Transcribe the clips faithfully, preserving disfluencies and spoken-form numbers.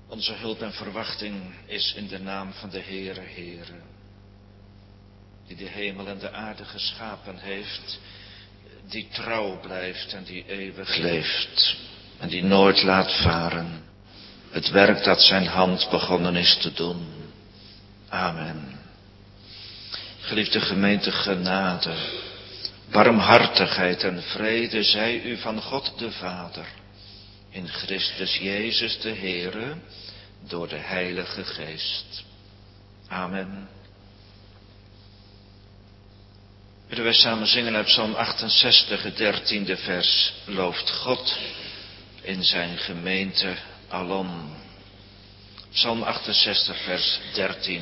Onze hulp en verwachting is in de naam van de Heere, Heere, die de hemel en de aarde geschapen heeft, die trouw blijft en die eeuwig leeft en die nooit laat varen het werk dat zijn hand begonnen is te doen. Amen. Geliefde gemeente, genade, barmhartigheid en vrede zij u van God de Vader, in Christus Jezus de Heere, door de Heilige Geest. Amen. Willen wij samen zingen uit Psalm achtenzestig, het dertiende vers. Looft God in zijn gemeente alom. Psalm achtenzestig, vers dertien.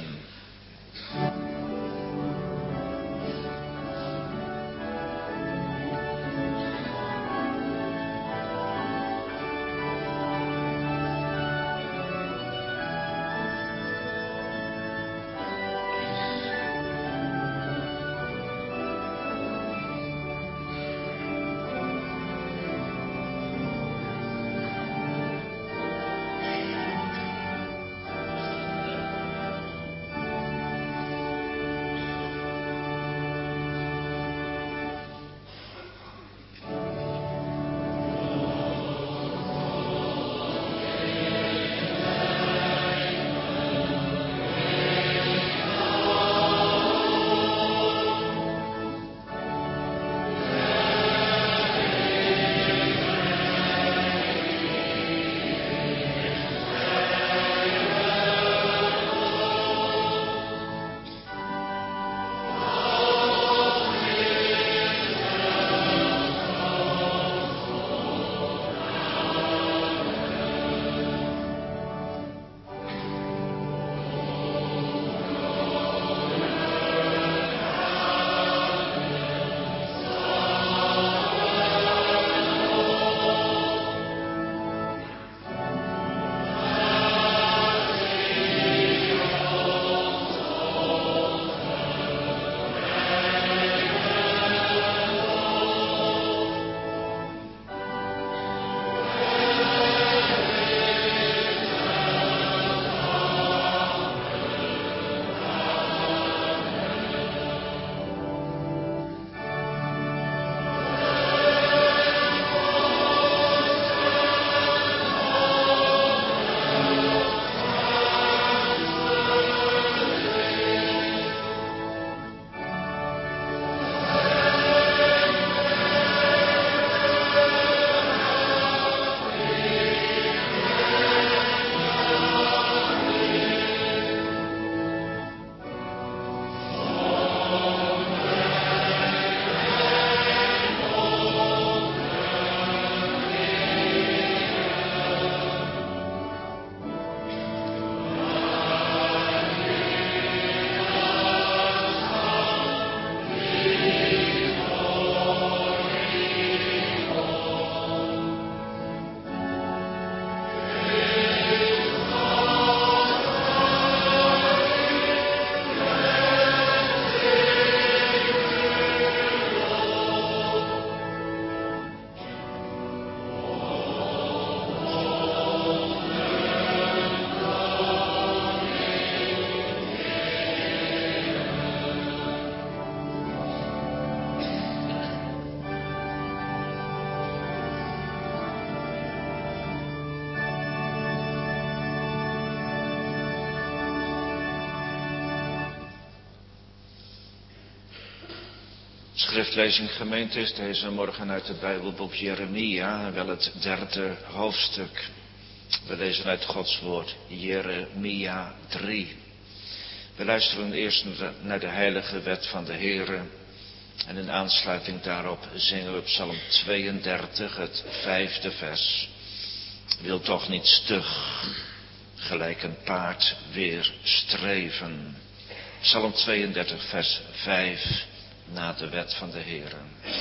Schriftlezing gemeente is deze morgen uit het Bijbelboek Jeremia, wel het derde hoofdstuk. We lezen uit Gods woord Jeremia drie. We luisteren eerst naar de heilige wet van de Heere en in aansluiting daarop zingen we Psalm tweeëndertig, het vijfde vers. Wil toch niet stug, gelijk een paard weer streven. Psalm tweeëndertig, vers vijf. Na de wet van de Heere.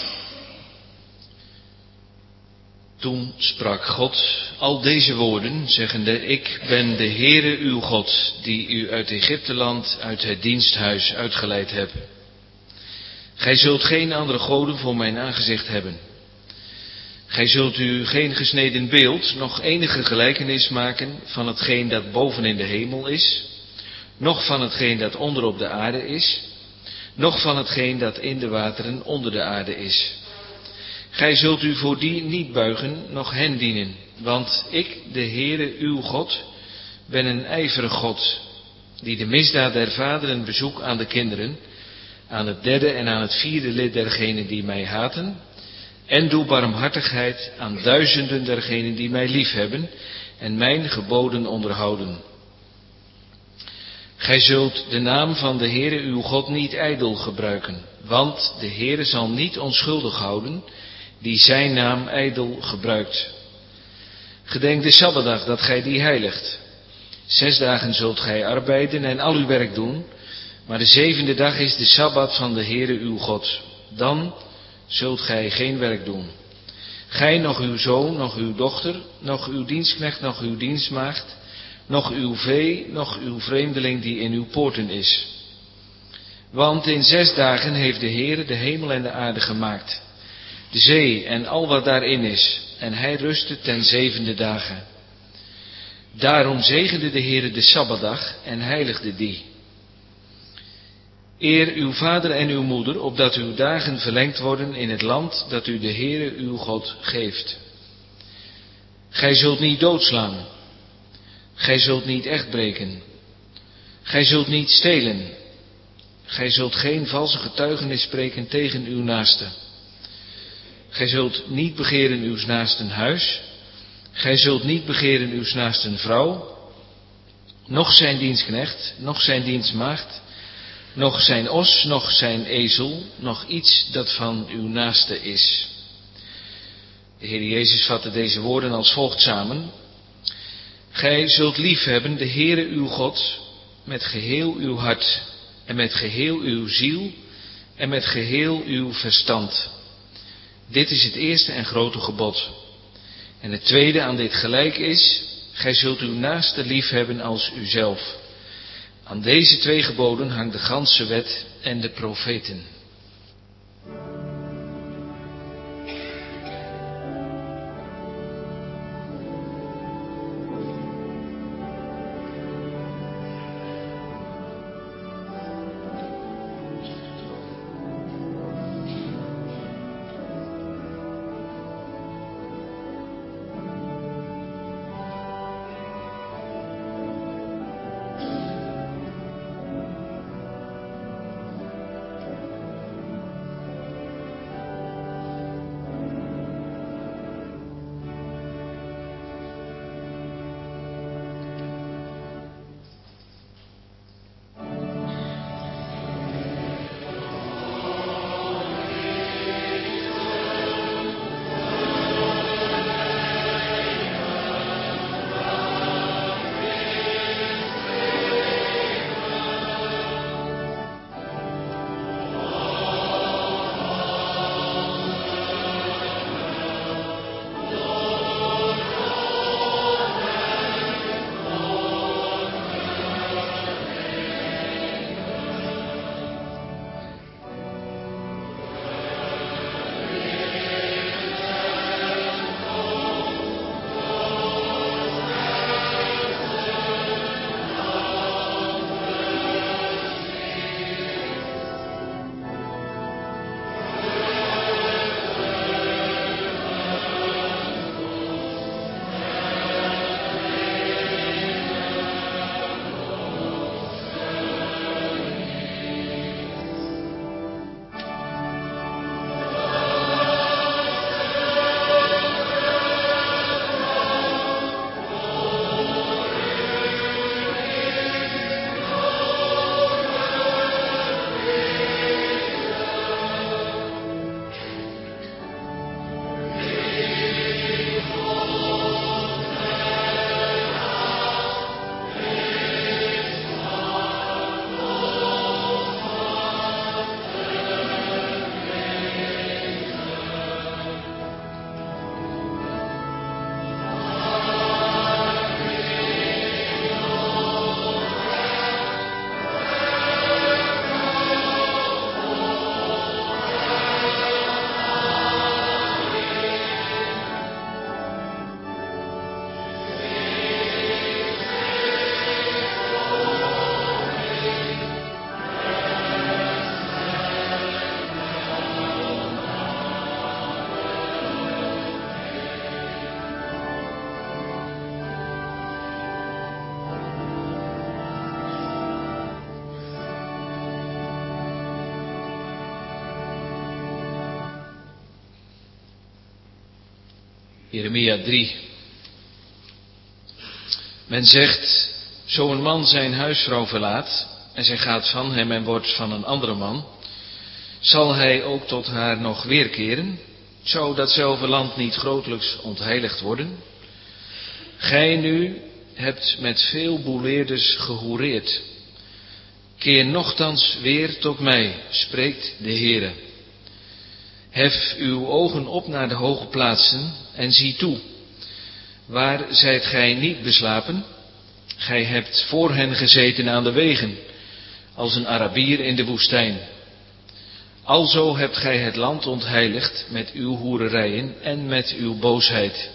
Toen sprak God al deze woorden, zeggende: Ik ben de Heere uw God, die u uit Egypteland, uit het diensthuis uitgeleid heb. Gij zult geen andere goden voor mijn aangezicht hebben. Gij zult u geen gesneden beeld, nog enige gelijkenis maken van hetgeen dat boven in de hemel is, noch van hetgeen dat onder op de aarde is, noch van hetgeen dat in de wateren onder de aarde is. Gij zult u voor die niet buigen, noch hen dienen, want ik, de Heere uw God, ben een ijverig God, die de misdaad der vaderen bezoek aan de kinderen, aan het derde en aan het vierde lid dergenen die mij haten, en doe barmhartigheid aan duizenden dergenen die mij liefhebben en mijn geboden onderhouden. Gij zult de naam van de Heere uw God niet ijdel gebruiken, want de Heere zal niet onschuldig houden die zijn naam ijdel gebruikt. Gedenk de Sabbatdag dat gij die heiligt. Zes dagen zult gij arbeiden en al uw werk doen, maar de zevende dag is de Sabbat van de Heere uw God. Dan zult gij geen werk doen. Gij, nog uw zoon, nog uw dochter, nog uw dienstknecht, nog uw dienstmaagd, nog uw vee, nog uw vreemdeling die in uw poorten is. Want in zes dagen heeft de Heere de hemel en de aarde gemaakt, de zee en al wat daarin is, en hij rustte ten zevende dagen. Daarom zegende de Heere de Sabbatdag en heiligde die. Eer uw vader en uw moeder, opdat uw dagen verlengd worden in het land dat u de Heere uw God geeft. Gij zult niet doodslaan. Gij zult niet echtbreken. Gij zult niet stelen. Gij zult geen valse getuigenis spreken tegen uw naaste. Gij zult niet begeren uws naasten huis. Gij zult niet begeren uws naasten vrouw, noch zijn dienstknecht, noch zijn dienstmaagd, noch zijn os, noch zijn ezel, noch iets dat van uw naaste is. De Heer Jezus vatte deze woorden als volgt samen. Gij zult liefhebben de Heere uw God met geheel uw hart en met geheel uw ziel en met geheel uw verstand. Dit is het eerste en grote gebod. En het tweede aan dit gelijk is, gij zult uw naaste liefhebben als uzelf. Aan deze twee geboden hangt de ganse wet en de profeten. Jeremia drie. Men zegt, zo een man zijn huisvrouw verlaat en zij gaat van hem en wordt van een andere man, zal hij ook tot haar nog weerkeren? Zou datzelfde land niet grotelijks ontheiligd worden? Gij nu hebt met veel boeleerders gehoereerd. Keer nochtans weer tot mij, spreekt de Heere. Hef uw ogen op naar de hoge plaatsen en zie toe. Waar zijt gij niet beslapen? Gij hebt voor hen gezeten aan de wegen, als een Arabier in de woestijn. Alzo hebt gij het land ontheiligd met uw hoererijen en met uw boosheid.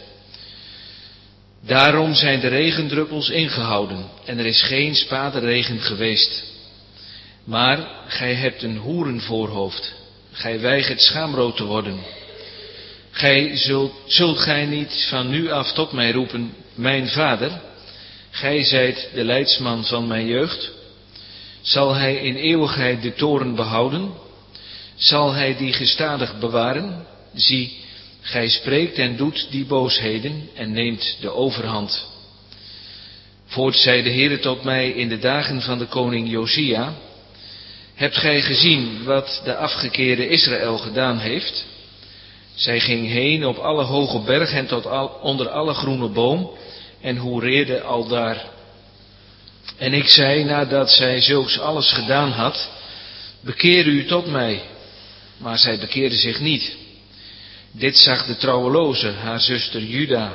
Daarom zijn de regendruppels ingehouden en er is geen spaderegen geweest. Maar gij hebt een hoerenvoorhoofd, gij weigert schaamrood te worden. Gij zult, zult gij niet van nu af tot mij roepen, mijn vader? Gij zijt de leidsman van mijn jeugd. Zal hij in eeuwigheid de toren behouden? Zal hij die gestadig bewaren? Zie, gij spreekt en doet die boosheden en neemt de overhand. Voorts zei de Heere tot mij in de dagen van de koning Josia: hebt gij gezien wat de afgekeerde Israël gedaan heeft? Zij ging heen op alle hoge bergen en tot al, onder alle groene boom en hoereerde aldaar. En ik zei, nadat zij zulks alles gedaan had, bekeer u tot mij. Maar zij bekeerde zich niet. Dit zag de trouweloze, haar zuster Juda.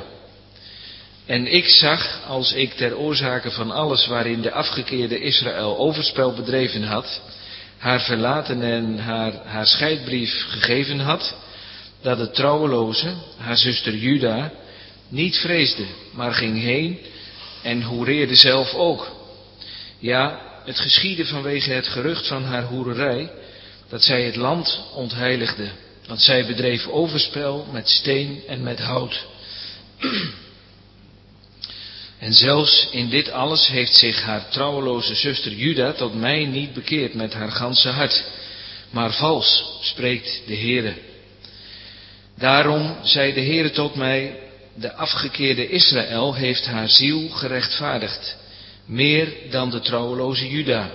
En ik zag, als ik ter oorzake van alles waarin de afgekeerde Israël overspel bedreven had, haar verlaten en haar, haar scheidbrief gegeven had, dat de trouweloze, haar zuster Juda, niet vreesde, maar ging heen en hoereerde zelf ook. Ja, het geschiedde vanwege het gerucht van haar hoererij, dat zij het land ontheiligde, want zij bedreef overspel met steen en met hout. En zelfs in dit alles heeft zich haar trouweloze zuster Juda tot mij niet bekeerd met haar ganse hart, maar vals, spreekt de Heere. Daarom zei de Heere tot mij, de afgekeerde Israël heeft haar ziel gerechtvaardigd, meer dan de trouweloze Juda.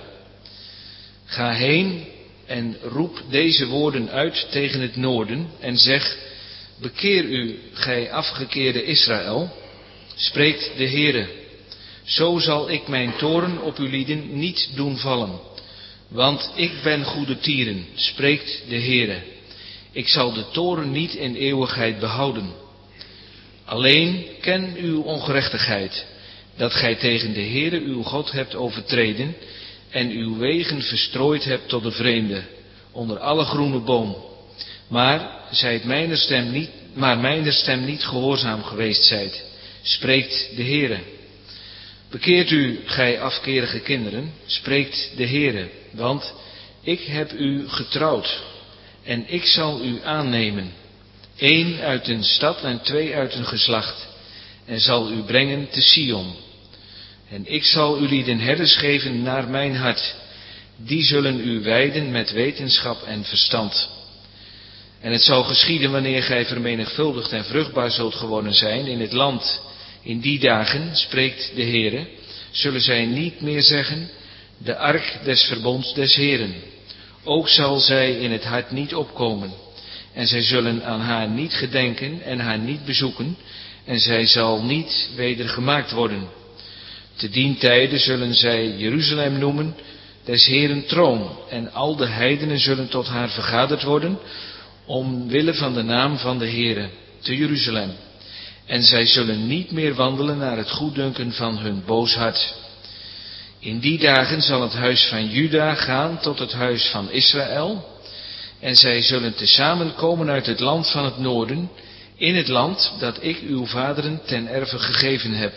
Ga heen en roep deze woorden uit tegen het noorden en zeg, bekeer u, gij afgekeerde Israël, spreekt de Heere. Zo zal ik mijn toorn op uw lieden niet doen vallen, want ik ben goede tieren, spreekt de Heere. Ik zal de toorn niet in eeuwigheid behouden. Alleen ken uw ongerechtigheid, dat gij tegen de Heere uw God hebt overtreden en uw wegen verstrooid hebt tot de vreemde, onder alle groene boom. Maar zijt mijner stem niet, maar mijner stem niet gehoorzaam geweest zijt, spreekt de Heere. Bekeert u, gij afkerige kinderen, spreekt de Heere, want ik heb u getrouwd en ik zal u aannemen, één uit een stad en twee uit een geslacht, en zal u brengen te Sion. En ik zal u lieden herders geven naar mijn hart, die zullen u wijden met wetenschap en verstand. En het zal geschieden wanneer gij vermenigvuldigd en vruchtbaar zult geworden zijn in het land, in die dagen, spreekt de Heere, zullen zij niet meer zeggen, de ark des verbonds des Heeren. Ook zal zij in het hart niet opkomen, en zij zullen aan haar niet gedenken en haar niet bezoeken, en zij zal niet weder gemaakt worden. Te dien tijde zullen zij Jeruzalem noemen, des Heeren troon, en al de heidenen zullen tot haar vergaderd worden, omwille van de naam van de Heere, te Jeruzalem. En zij zullen niet meer wandelen naar het goeddunken van hun boos hart. In die dagen zal het huis van Juda gaan tot het huis van Israël, en zij zullen tezamen komen uit het land van het noorden, in het land dat ik uw vaderen ten erve gegeven heb.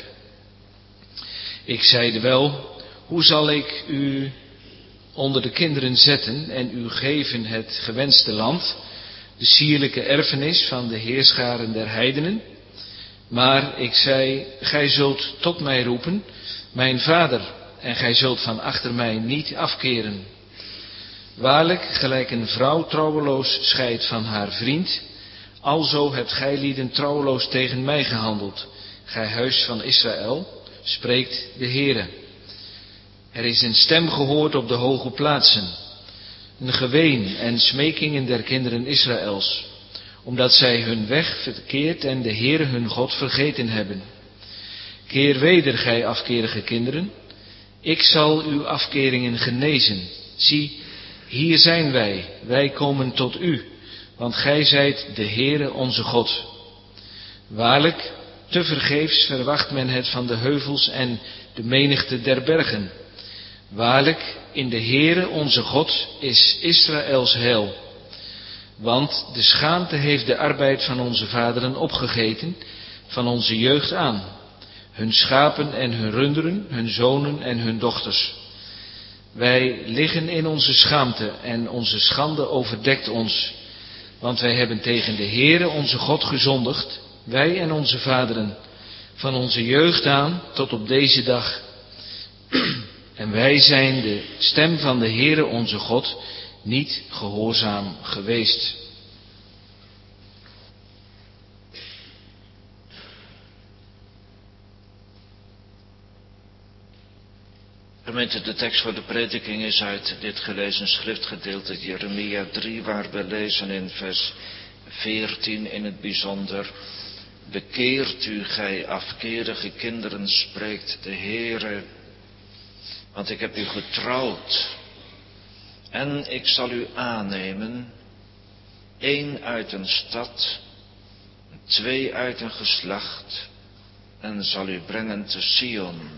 Ik zeide wel, hoe zal ik u onder de kinderen zetten en u geven het gewenste land, de sierlijke erfenis van de heerscharen der heidenen? Maar ik zei, gij zult tot mij roepen, mijn vader, en gij zult van achter mij niet afkeren. Waarlijk, gelijk een vrouw trouweloos scheidt van haar vriend, Alzo hebt gij lieden trouweloos tegen mij gehandeld, gij huis van Israël, spreekt de Heere. Er is een stem gehoord op de hoge plaatsen, een geween en smekingen der kinderen Israëls, omdat zij hun weg verkeerd en de Heere hun God vergeten hebben. Keer weder, gij afkerige kinderen, ik zal uw afkeringen genezen. Zie, hier zijn wij, wij komen tot u, want gij zijt de Heere onze God. Waarlijk, tevergeefs verwacht men het van de heuvels en de menigte der bergen. Waarlijk, in de Heere onze God is Israëls heil. Want de schaamte heeft de arbeid van onze vaderen opgegeten, van onze jeugd aan. Hun schapen en hun runderen, hun zonen en hun dochters. Wij liggen in onze schaamte en onze schande overdekt ons. Want wij hebben tegen de Heere onze God gezondigd, wij en onze vaderen, van onze jeugd aan tot op deze dag. En wij zijn de stem van de Heere onze God niet gehoorzaam geweest. Gemeente, de tekst voor de prediking is uit dit gelezen schriftgedeelte Jeremia drie, waar we lezen in vers veertien in het bijzonder. Bekeert u, gij afkerige kinderen, spreekt de Heere, want ik heb u getrouwd en ik zal u aannemen, één uit een stad, twee uit een geslacht, en zal u brengen te Sion.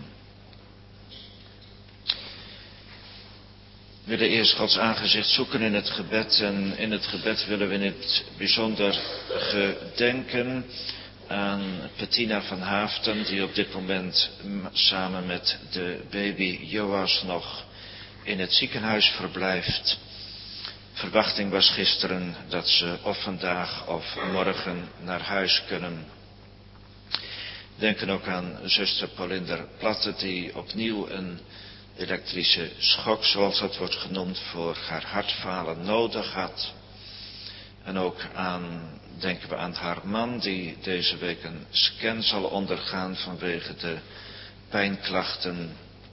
We willen eerst Gods aangezicht zoeken in het gebed, en in het gebed willen we in het bijzonder gedenken aan Bettina van Haaften, die op dit moment samen met de baby Joas nog in het ziekenhuis verblijft. Verwachting was gisteren dat ze of vandaag of morgen naar huis kunnen. Denken ook aan zuster Paulinder Platte, die opnieuw een elektrische schok, zoals dat wordt genoemd, voor haar hartfalen nodig had. En ook aan, denken we aan haar man, die deze week een scan zal ondergaan vanwege de pijnklachten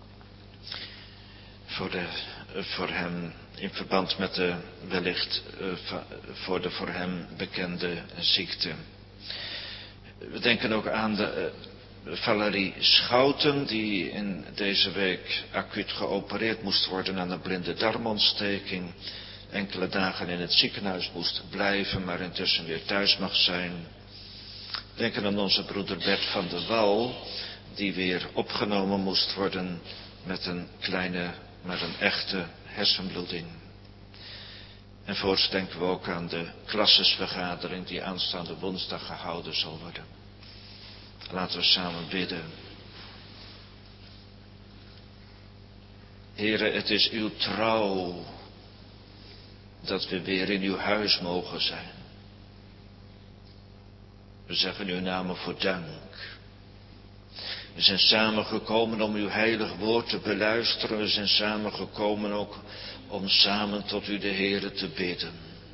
voor, de, voor hem, in verband met de wellicht voor de voor hem bekende ziekte. We denken ook aan de Valerie Schouten, die in deze week acuut geopereerd moest worden aan een blinde darmontsteking. Enkele dagen in het ziekenhuis moest blijven, maar intussen weer thuis mag zijn. Denken aan onze broeder Bert van de Wal, die weer opgenomen moest worden met een kleine, maar een echte hersenbloeding. En voorts denken we ook aan de klassesvergadering die aanstaande woensdag gehouden zal worden. Laten we samen bidden. Heere, het is uw trouw dat we weer in uw huis mogen zijn. We zeggen uw namen voor dank. We zijn samengekomen om uw heilig woord te beluisteren. We zijn samengekomen ook om samen tot u de Heere te bidden.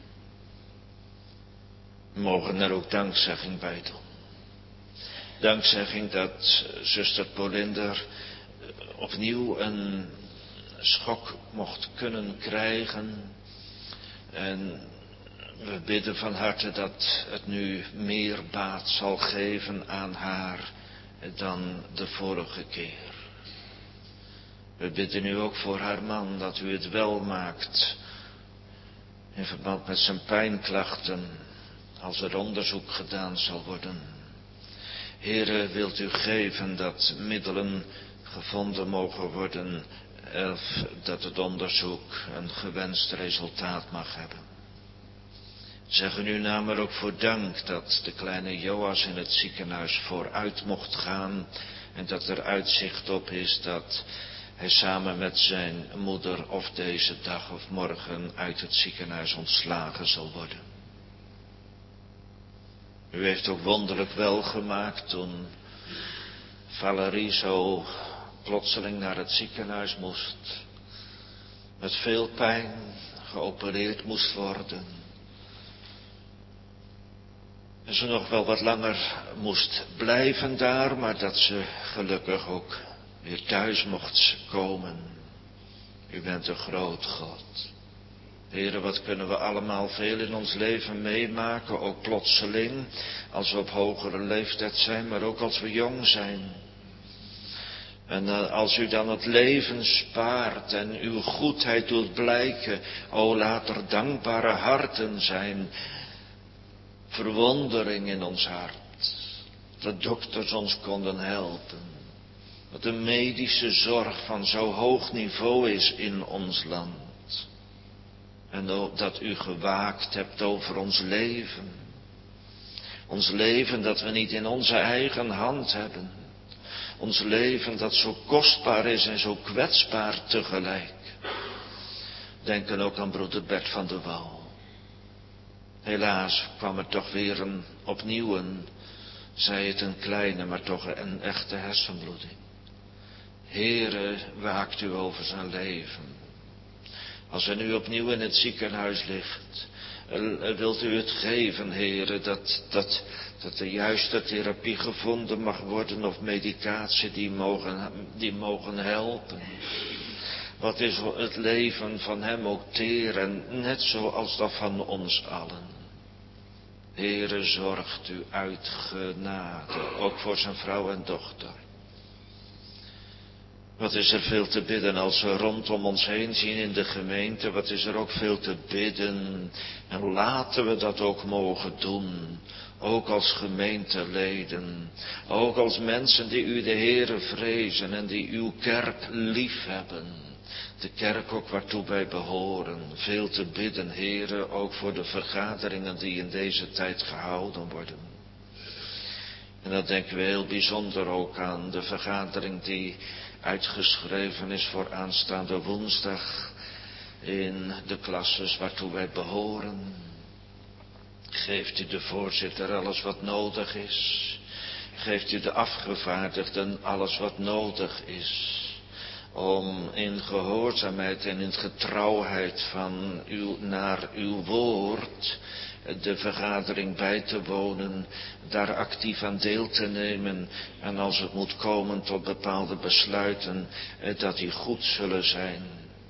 We mogen er ook dankzegging bij doen. Dankzegging dat zuster Paulinder opnieuw een schok mocht kunnen krijgen. En we bidden van harte dat het nu meer baat zal geven aan haar dan de vorige keer. We bidden u ook voor haar man dat u het wel maakt in verband met zijn pijnklachten als er onderzoek gedaan zal worden. Heere, wilt u geven dat middelen gevonden mogen worden, of dat het onderzoek een gewenst resultaat mag hebben. Zeggen uw naam er ook voor dank dat de kleine Joas in het ziekenhuis vooruit mocht gaan en dat er uitzicht op is dat hij samen met zijn moeder of deze dag of morgen uit het ziekenhuis ontslagen zal worden. U heeft ook wonderlijk wel gemaakt toen Valerie zo plotseling naar het ziekenhuis moest, met veel pijn geopereerd moest worden. ze nog wel wat langer moest blijven daar, maar dat ze gelukkig ook weer thuis mocht komen. U bent een groot God. Heere, wat kunnen we allemaal veel in ons leven meemaken, ook plotseling, als we op hogere leeftijd zijn, maar ook als we jong zijn. En als u dan het leven spaart en uw goedheid doet blijken, o laat er dankbare harten zijn, verwondering in ons hart, dat dokters ons konden helpen, dat de medische zorg van zo hoog niveau is in ons land. En ook dat u gewaakt hebt over ons leven. Ons leven dat we niet in onze eigen hand hebben. Ons leven dat zo kostbaar is en zo kwetsbaar tegelijk. Denken ook aan broeder Bert van der Wal. Helaas kwam er toch weer een, opnieuw een, zij het een kleine, maar toch een echte hersenbloeding. Heere, waakt u over zijn leven. Als hij nu opnieuw in het ziekenhuis ligt, wilt u het geven, Heere, dat, dat, dat de juiste therapie gevonden mag worden of medicatie die mogen, die mogen helpen. Wat is het leven van hem ook teer en net zoals dat van ons allen. Heere, zorgt u uit genade, ook voor zijn vrouw en dochter. Wat is er veel te bidden als we rondom ons heen zien in de gemeente. Wat is er ook veel te bidden. En laten we dat ook mogen doen. Ook als gemeenteleden. Ook als mensen die u de Heere vrezen en die uw kerk lief hebben. De kerk ook waartoe wij behoren. Veel te bidden, Heere, ook voor de vergaderingen die in deze tijd gehouden worden. En dan denken we heel bijzonder ook aan de vergadering die uitgeschreven is voor aanstaande woensdag in de klasses waartoe wij behoren. Geeft u de voorzitter alles wat nodig is. Geeft u de afgevaardigden alles wat nodig is. Om in gehoorzaamheid en in getrouwheid van uw, naar uw woord de vergadering bij te wonen, daar actief aan deel te nemen en als het moet komen tot bepaalde besluiten, dat die goed zullen zijn.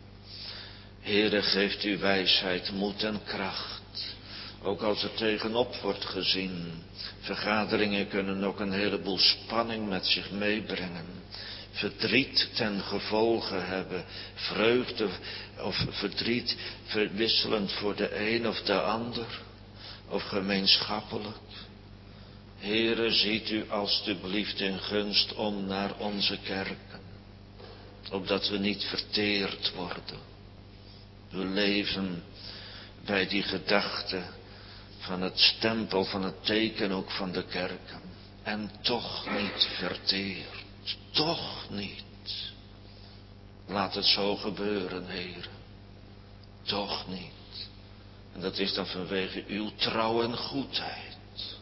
Heere, geeft u wijsheid, moed en kracht, ook als er tegenop wordt gezien. Vergaderingen kunnen ook een heleboel spanning met zich meebrengen. Verdriet ten gevolge hebben, vreugde of verdriet verwisselend voor de een of de ander, of gemeenschappelijk. Heere, ziet u alstublieft in gunst om naar onze kerken, opdat we niet verteerd worden. We leven bij die gedachte van het stempel, van het teken ook van de kerken, en toch niet verteerd. Toch niet. Laat het zo gebeuren, Heer. Toch niet. En dat is dan vanwege uw trouw en goedheid.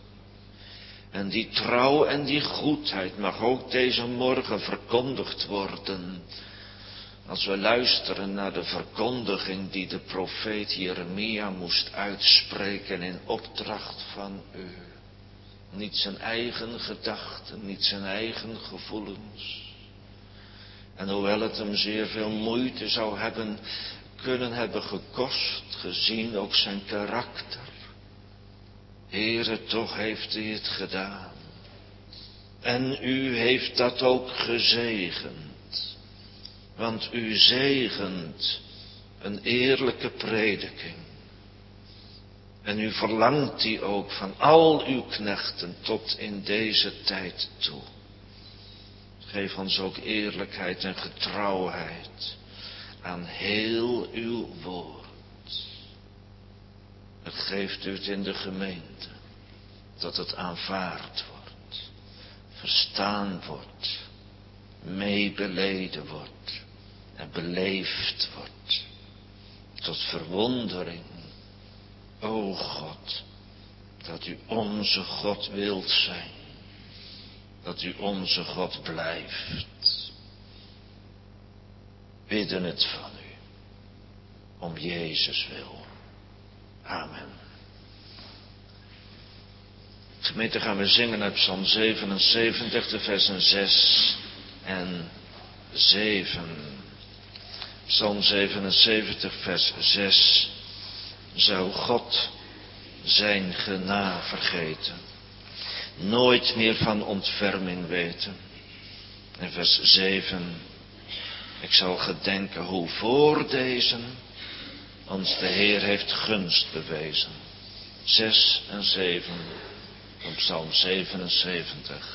En die trouw en die goedheid mag ook deze morgen verkondigd worden. Als we luisteren naar de verkondiging die de profeet Jeremia moest uitspreken in opdracht van u. Niet zijn eigen gedachten, niet zijn eigen gevoelens. En hoewel het hem zeer veel moeite zou hebben kunnen hebben gekost, gezien ook zijn karakter. Heere, toch heeft hij het gedaan. En u heeft dat ook gezegend. Want u zegent een eerlijke prediking. En u verlangt die ook van al uw knechten tot in deze tijd toe. Geef ons ook eerlijkheid en getrouwheid aan heel uw woord. En geeft u het in de gemeente, dat het aanvaard wordt, verstaan wordt, meebeleden wordt en beleefd wordt, tot verwondering. O God, dat u onze God wilt zijn, dat u onze God blijft. Bidden het van u, om Jezus wil. Amen. Gemeente, gaan we zingen uit Psalm zevenenzeventig, de versen zes en zeven. Psalm zevenenzeventig, vers zes. Zou God zijn gena vergeten, nooit meer van ontferming weten. En vers zeven. Ik zal gedenken hoe voor deze ons de Heer heeft gunst bewezen. Zes en zeven van Psalm zevenenzeventig.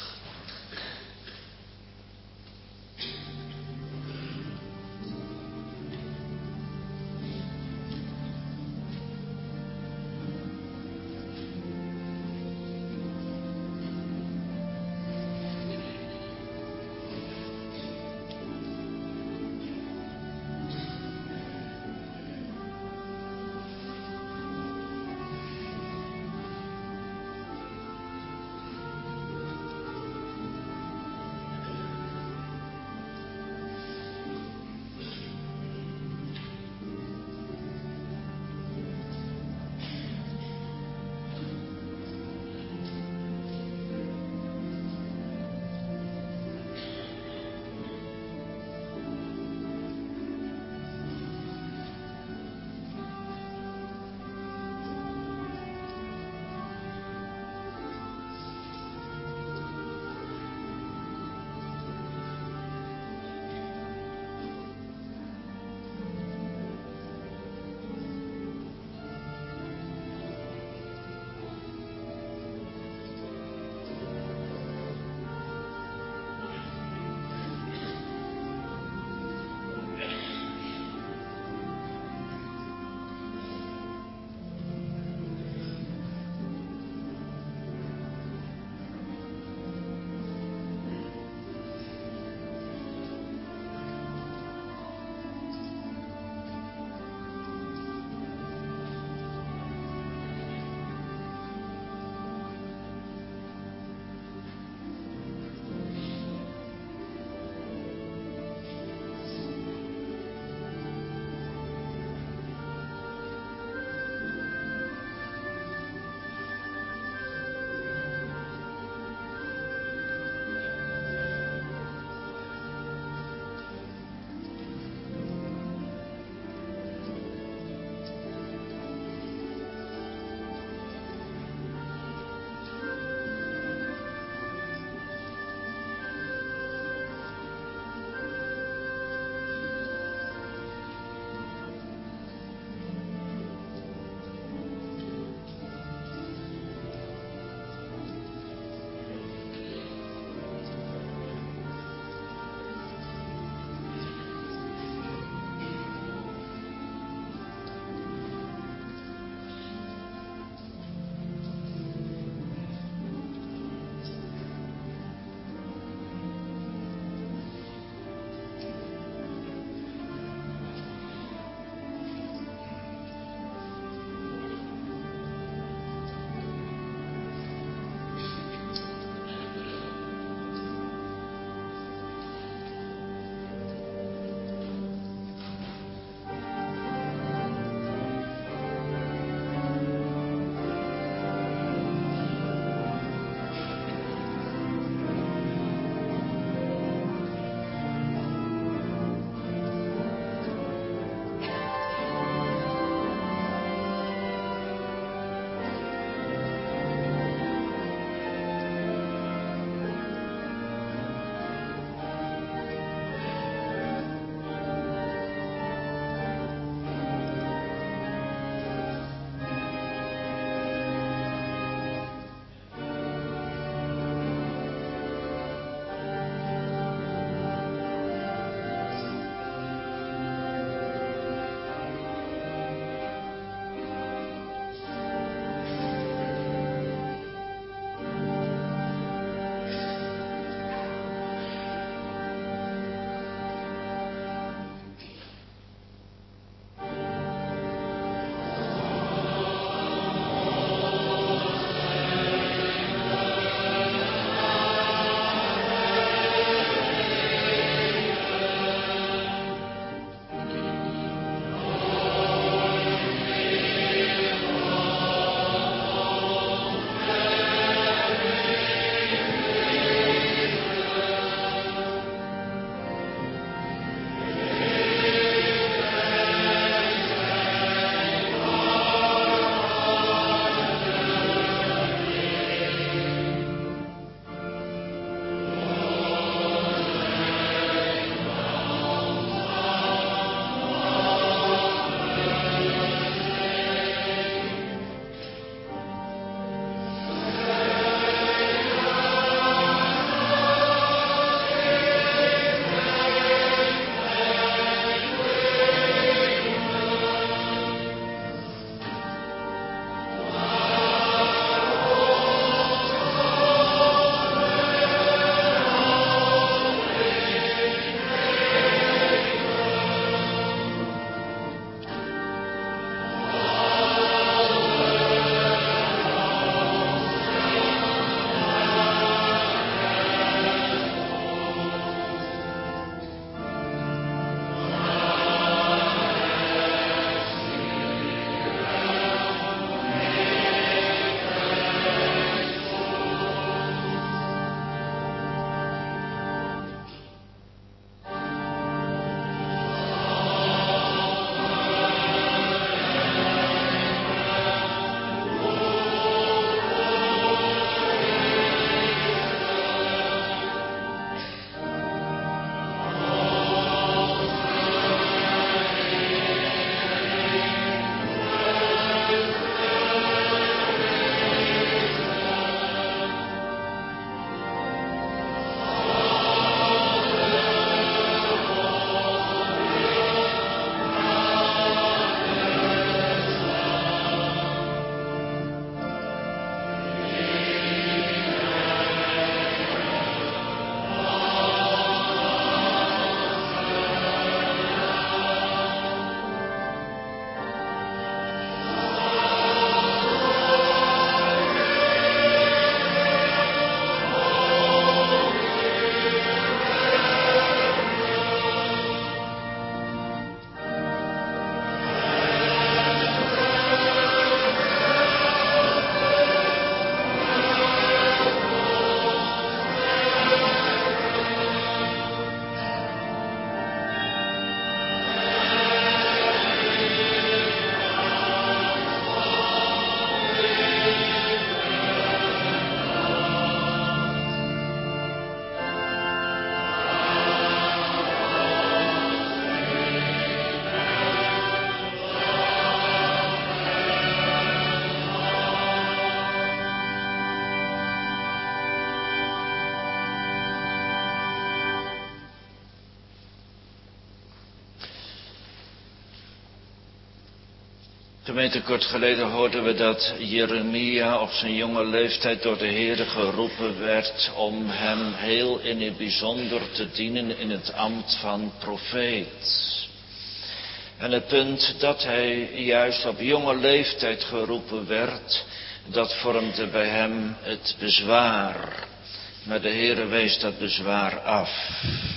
Gemeente, kort geleden hoorden we dat Jeremia op zijn jonge leeftijd door de Heere geroepen werd om hem heel in het bijzonder te dienen in het ambt van profeet. En het punt dat hij juist op jonge leeftijd geroepen werd, dat vormde bij hem het bezwaar. Maar de Heere wees dat bezwaar af.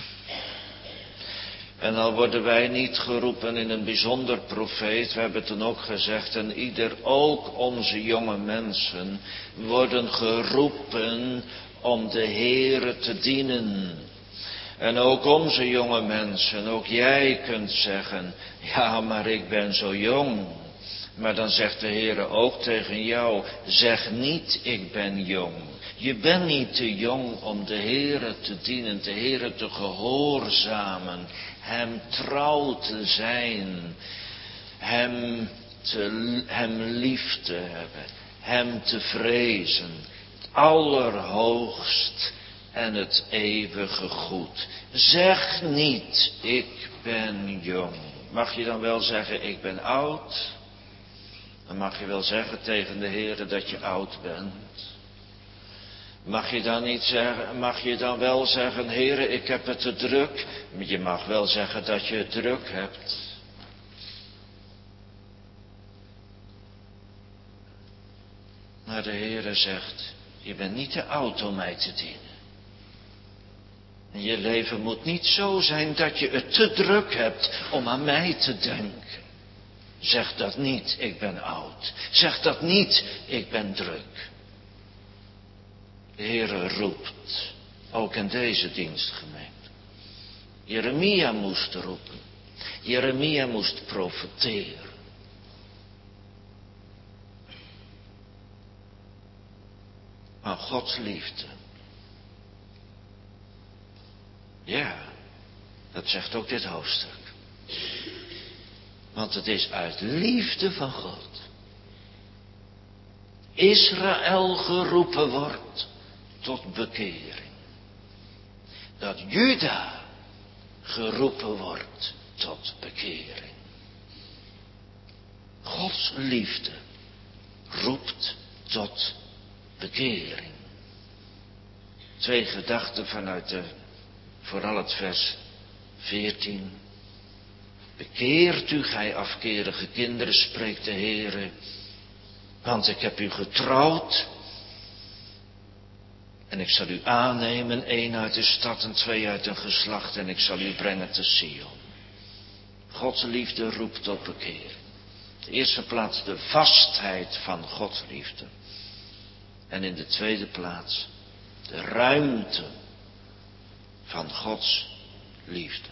En al worden wij niet geroepen in een bijzonder profeet, we hebben toen ook gezegd, en ieder, ook onze jonge mensen, worden geroepen om de Heere te dienen. En ook onze jonge mensen, ook jij kunt zeggen, ja, maar ik ben zo jong. Maar dan zegt de Heere ook tegen jou, zeg niet, ik ben jong. Je bent niet te jong om de Heere te dienen, de Heere te gehoorzamen, hem trouw te zijn, hem, te, hem lief te hebben, hem te vrezen, het allerhoogst en het eeuwige goed. Zeg niet, ik ben jong. Mag je dan wel zeggen, ik ben oud? Dan mag je wel zeggen tegen de Heere dat je oud bent. Mag je dan niet zeggen, mag je dan wel zeggen, Heere, ik heb het te druk. Je mag wel zeggen dat je het druk hebt. Maar de Heere zegt, je bent niet te oud om mij te dienen. En je leven moet niet zo zijn dat je het te druk hebt om aan mij te denken. Zeg dat niet, ik ben oud. Zeg dat niet, ik ben druk. De Heere roept, ook in deze dienstgemeente. Jeremia moest roepen. Jeremia moest profeteren. Van Gods liefde. Ja, dat zegt ook dit hoofdstuk. Want het is uit liefde van God. Israël geroepen wordt tot bekering. Dat Juda geroepen wordt tot bekering. Gods liefde roept tot bekering. Twee gedachten vanuit de, vooral het vers veertien. Bekeert u, gij afkerige kinderen, spreekt de Heere, want ik heb u getrouwd. En ik zal u aannemen, één uit de stad en twee uit een geslacht, en ik zal u brengen te Sion. Gods liefde roept tot bekering. In de eerste plaats de vastheid van Gods liefde. En in de tweede plaats de ruimte van Gods liefde.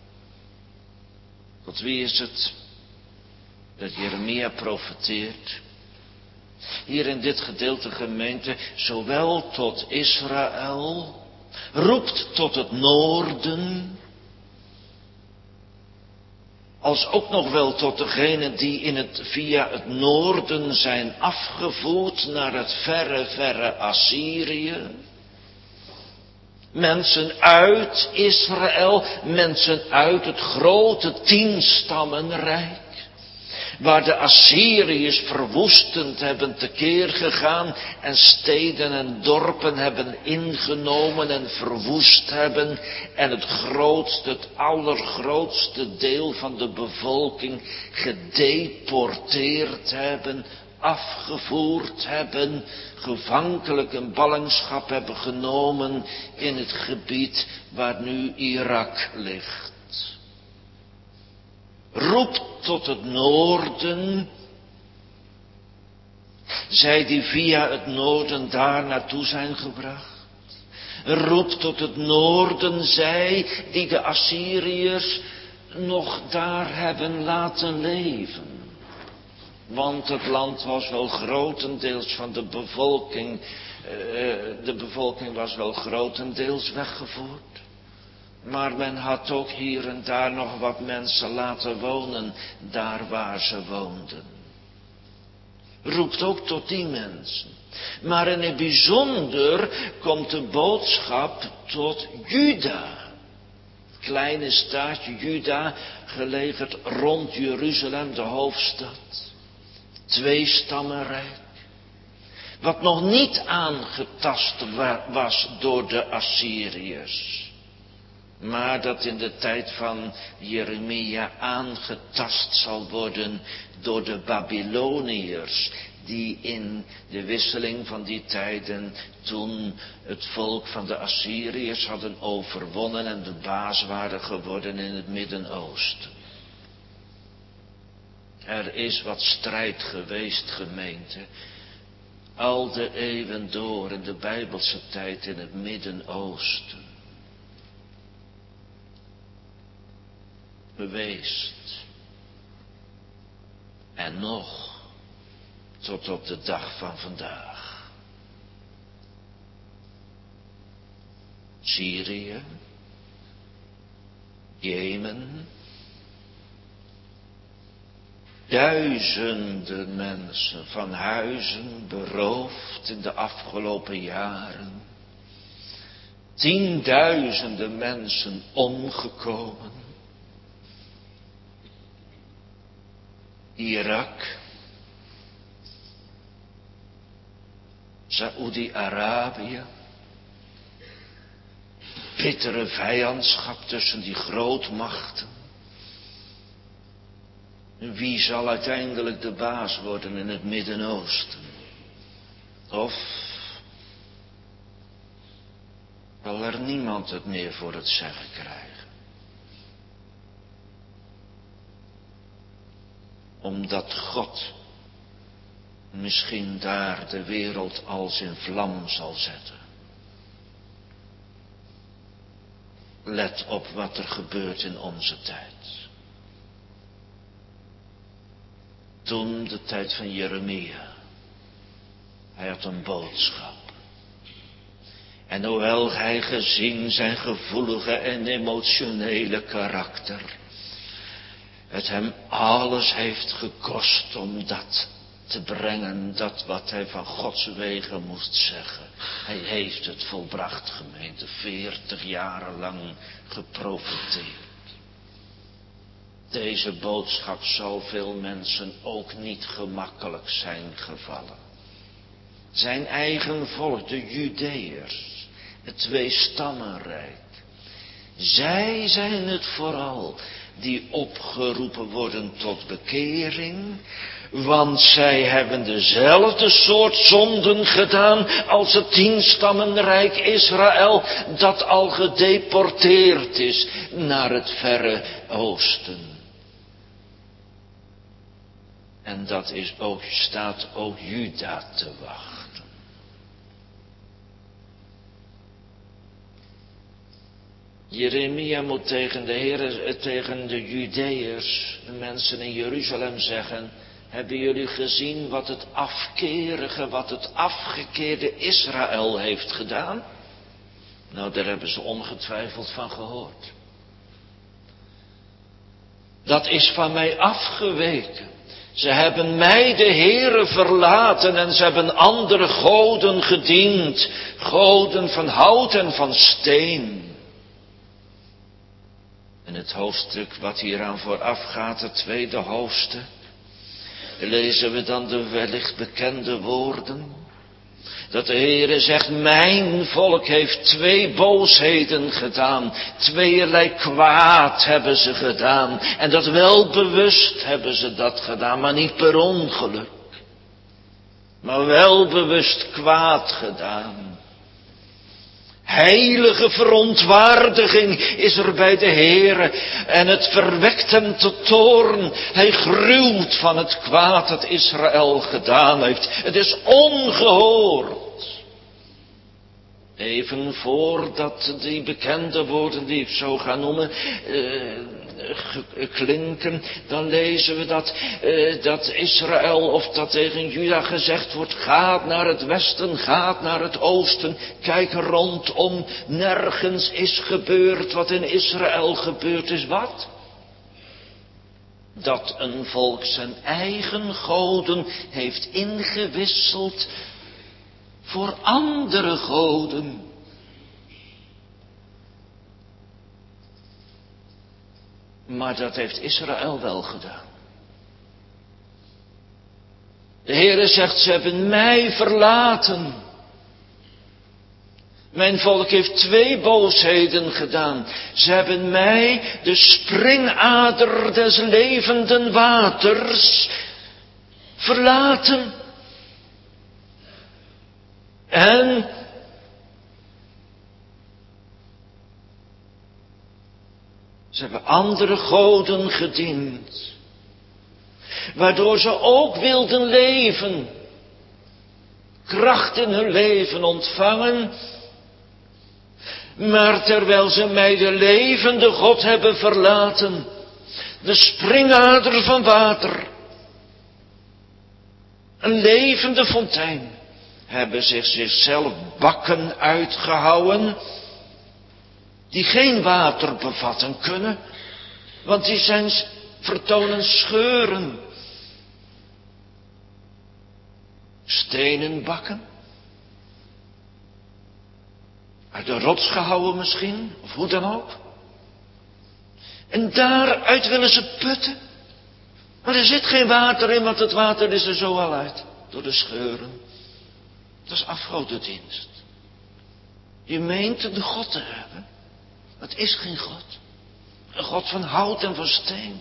Tot wie is het dat Jeremia profeteert? Hier in dit gedeelte gemeente, zowel tot Israël, roept tot het noorden, als ook nog wel tot degenen die in het, via het noorden zijn afgevoerd naar het verre, verre Assyrië. Mensen uit Israël, mensen uit het grote tienstammenrijk. Waar de Assyriërs verwoestend hebben tekeer gegaan en steden en dorpen hebben ingenomen en verwoest hebben. En het grootste, het allergrootste deel van de bevolking gedeporteerd hebben, afgevoerd hebben, gevankelijk in ballingschap hebben genomen in het gebied waar nu Irak ligt. Roept tot het noorden, zij die via het noorden daar naartoe zijn gebracht. Roept tot het noorden, zij die de Assyriërs nog daar hebben laten leven. Want het land was wel grotendeels van de bevolking, de bevolking was wel grotendeels weggevoerd. Maar men had ook hier en daar nog wat mensen laten wonen, daar waar ze woonden. Roept ook tot die mensen. Maar in het bijzonder komt de boodschap tot Juda. Kleine staatje Juda, gelegerd rond Jeruzalem, de hoofdstad. Tweestammenrijk. Wat nog niet aangetast was door de Assyriërs. Maar dat in de tijd van Jeremia aangetast zal worden door de Babyloniërs. Die in de wisseling van die tijden toen het volk van de Assyriërs hadden overwonnen en de baas waren geworden in het Midden-Oosten. Er is wat strijd geweest, gemeente. Al de eeuwen door in de Bijbelse tijd in het Midden-Oosten. Beweest. En nog. Tot op de dag van vandaag. Syrië. Jemen. Duizenden mensen van huizen beroofd in de afgelopen jaren. Tienduizenden mensen omgekomen. Irak. Saoedi-Arabië. Bittere vijandschap tussen die grootmachten. Wie zal uiteindelijk de baas worden in het Midden-Oosten? Of zal er niemand het meer voor het zeggen krijgen? Omdat God misschien daar de wereld als in vlam zal zetten. Let op wat er gebeurt in onze tijd. Toen de tijd van Jeremia. Hij had een boodschap. En hoewel hij gezien zijn gevoelige en emotionele karakter, het hem alles heeft gekost om dat te brengen, dat wat hij van Gods wegen moest zeggen. Hij heeft het volbracht, gemeente, veertig jaren lang geprofeteerd. Deze boodschap zal veel mensen ook niet gemakkelijk zijn gevallen. Zijn eigen volk, de Judeërs, het Tweestammenrijk. Zij zijn het vooral die opgeroepen worden tot bekering, want zij hebben dezelfde soort zonden gedaan als het tienstammenrijk Israël dat al gedeporteerd is naar het verre oosten. En dat is ook, staat ook Juda te wachten. Jeremia moet tegen de Heer, tegen de Judeërs, de mensen in Jeruzalem zeggen: hebben jullie gezien wat het afkerige, wat het afgekeerde Israël heeft gedaan? Nou, daar hebben ze ongetwijfeld van gehoord. Dat is van mij afgeweken. Ze hebben mij, de Heere, verlaten en ze hebben andere goden gediend. Goden van hout en van steen. En het hoofdstuk wat hieraan vooraf gaat, het tweede hoofdstuk, lezen we dan de wellicht bekende woorden. Dat de Heere zegt: mijn volk heeft twee boosheden gedaan. Tweeërlei kwaad hebben ze gedaan. En dat wel bewust hebben ze dat gedaan, maar niet per ongeluk. Maar wel bewust kwaad gedaan. Heilige verontwaardiging is er bij de Heere en het verwekt hem tot toorn. Hij gruwt van het kwaad dat Israël gedaan heeft. Het is ongehoord. Even voordat die bekende woorden die ik zo ga noemen uh, klinken, dan lezen we dat, uh, dat Israël of dat tegen Juda gezegd wordt: gaat naar het westen, gaat naar het oosten, kijk rondom, nergens is gebeurd wat in Israël gebeurd is. Wat? Dat een volk zijn eigen goden heeft ingewisseld voor andere goden. Maar dat heeft Israël wel gedaan. De Heere zegt, ze hebben mij verlaten. Mijn volk heeft twee boosheden gedaan. Ze hebben mij, de springader des levenden waters, verlaten. En ze hebben andere goden gediend, waardoor ze ook wilden leven, kracht in hun leven ontvangen. Maar terwijl ze mij de levende God hebben verlaten, de springader van water, een levende fontein, hebben zich zichzelf bakken uitgehouwen, die geen water bevatten kunnen, want die zijn vertonen scheuren. Stenen bakken, uit de rots gehouwen misschien, of hoe dan ook. En daaruit willen ze putten. Maar er zit geen water in, want het water is er zo al uit, door de scheuren. Dat is afgodendienst. Je meent een God te hebben, maar het is geen God. Een God van hout en van steen.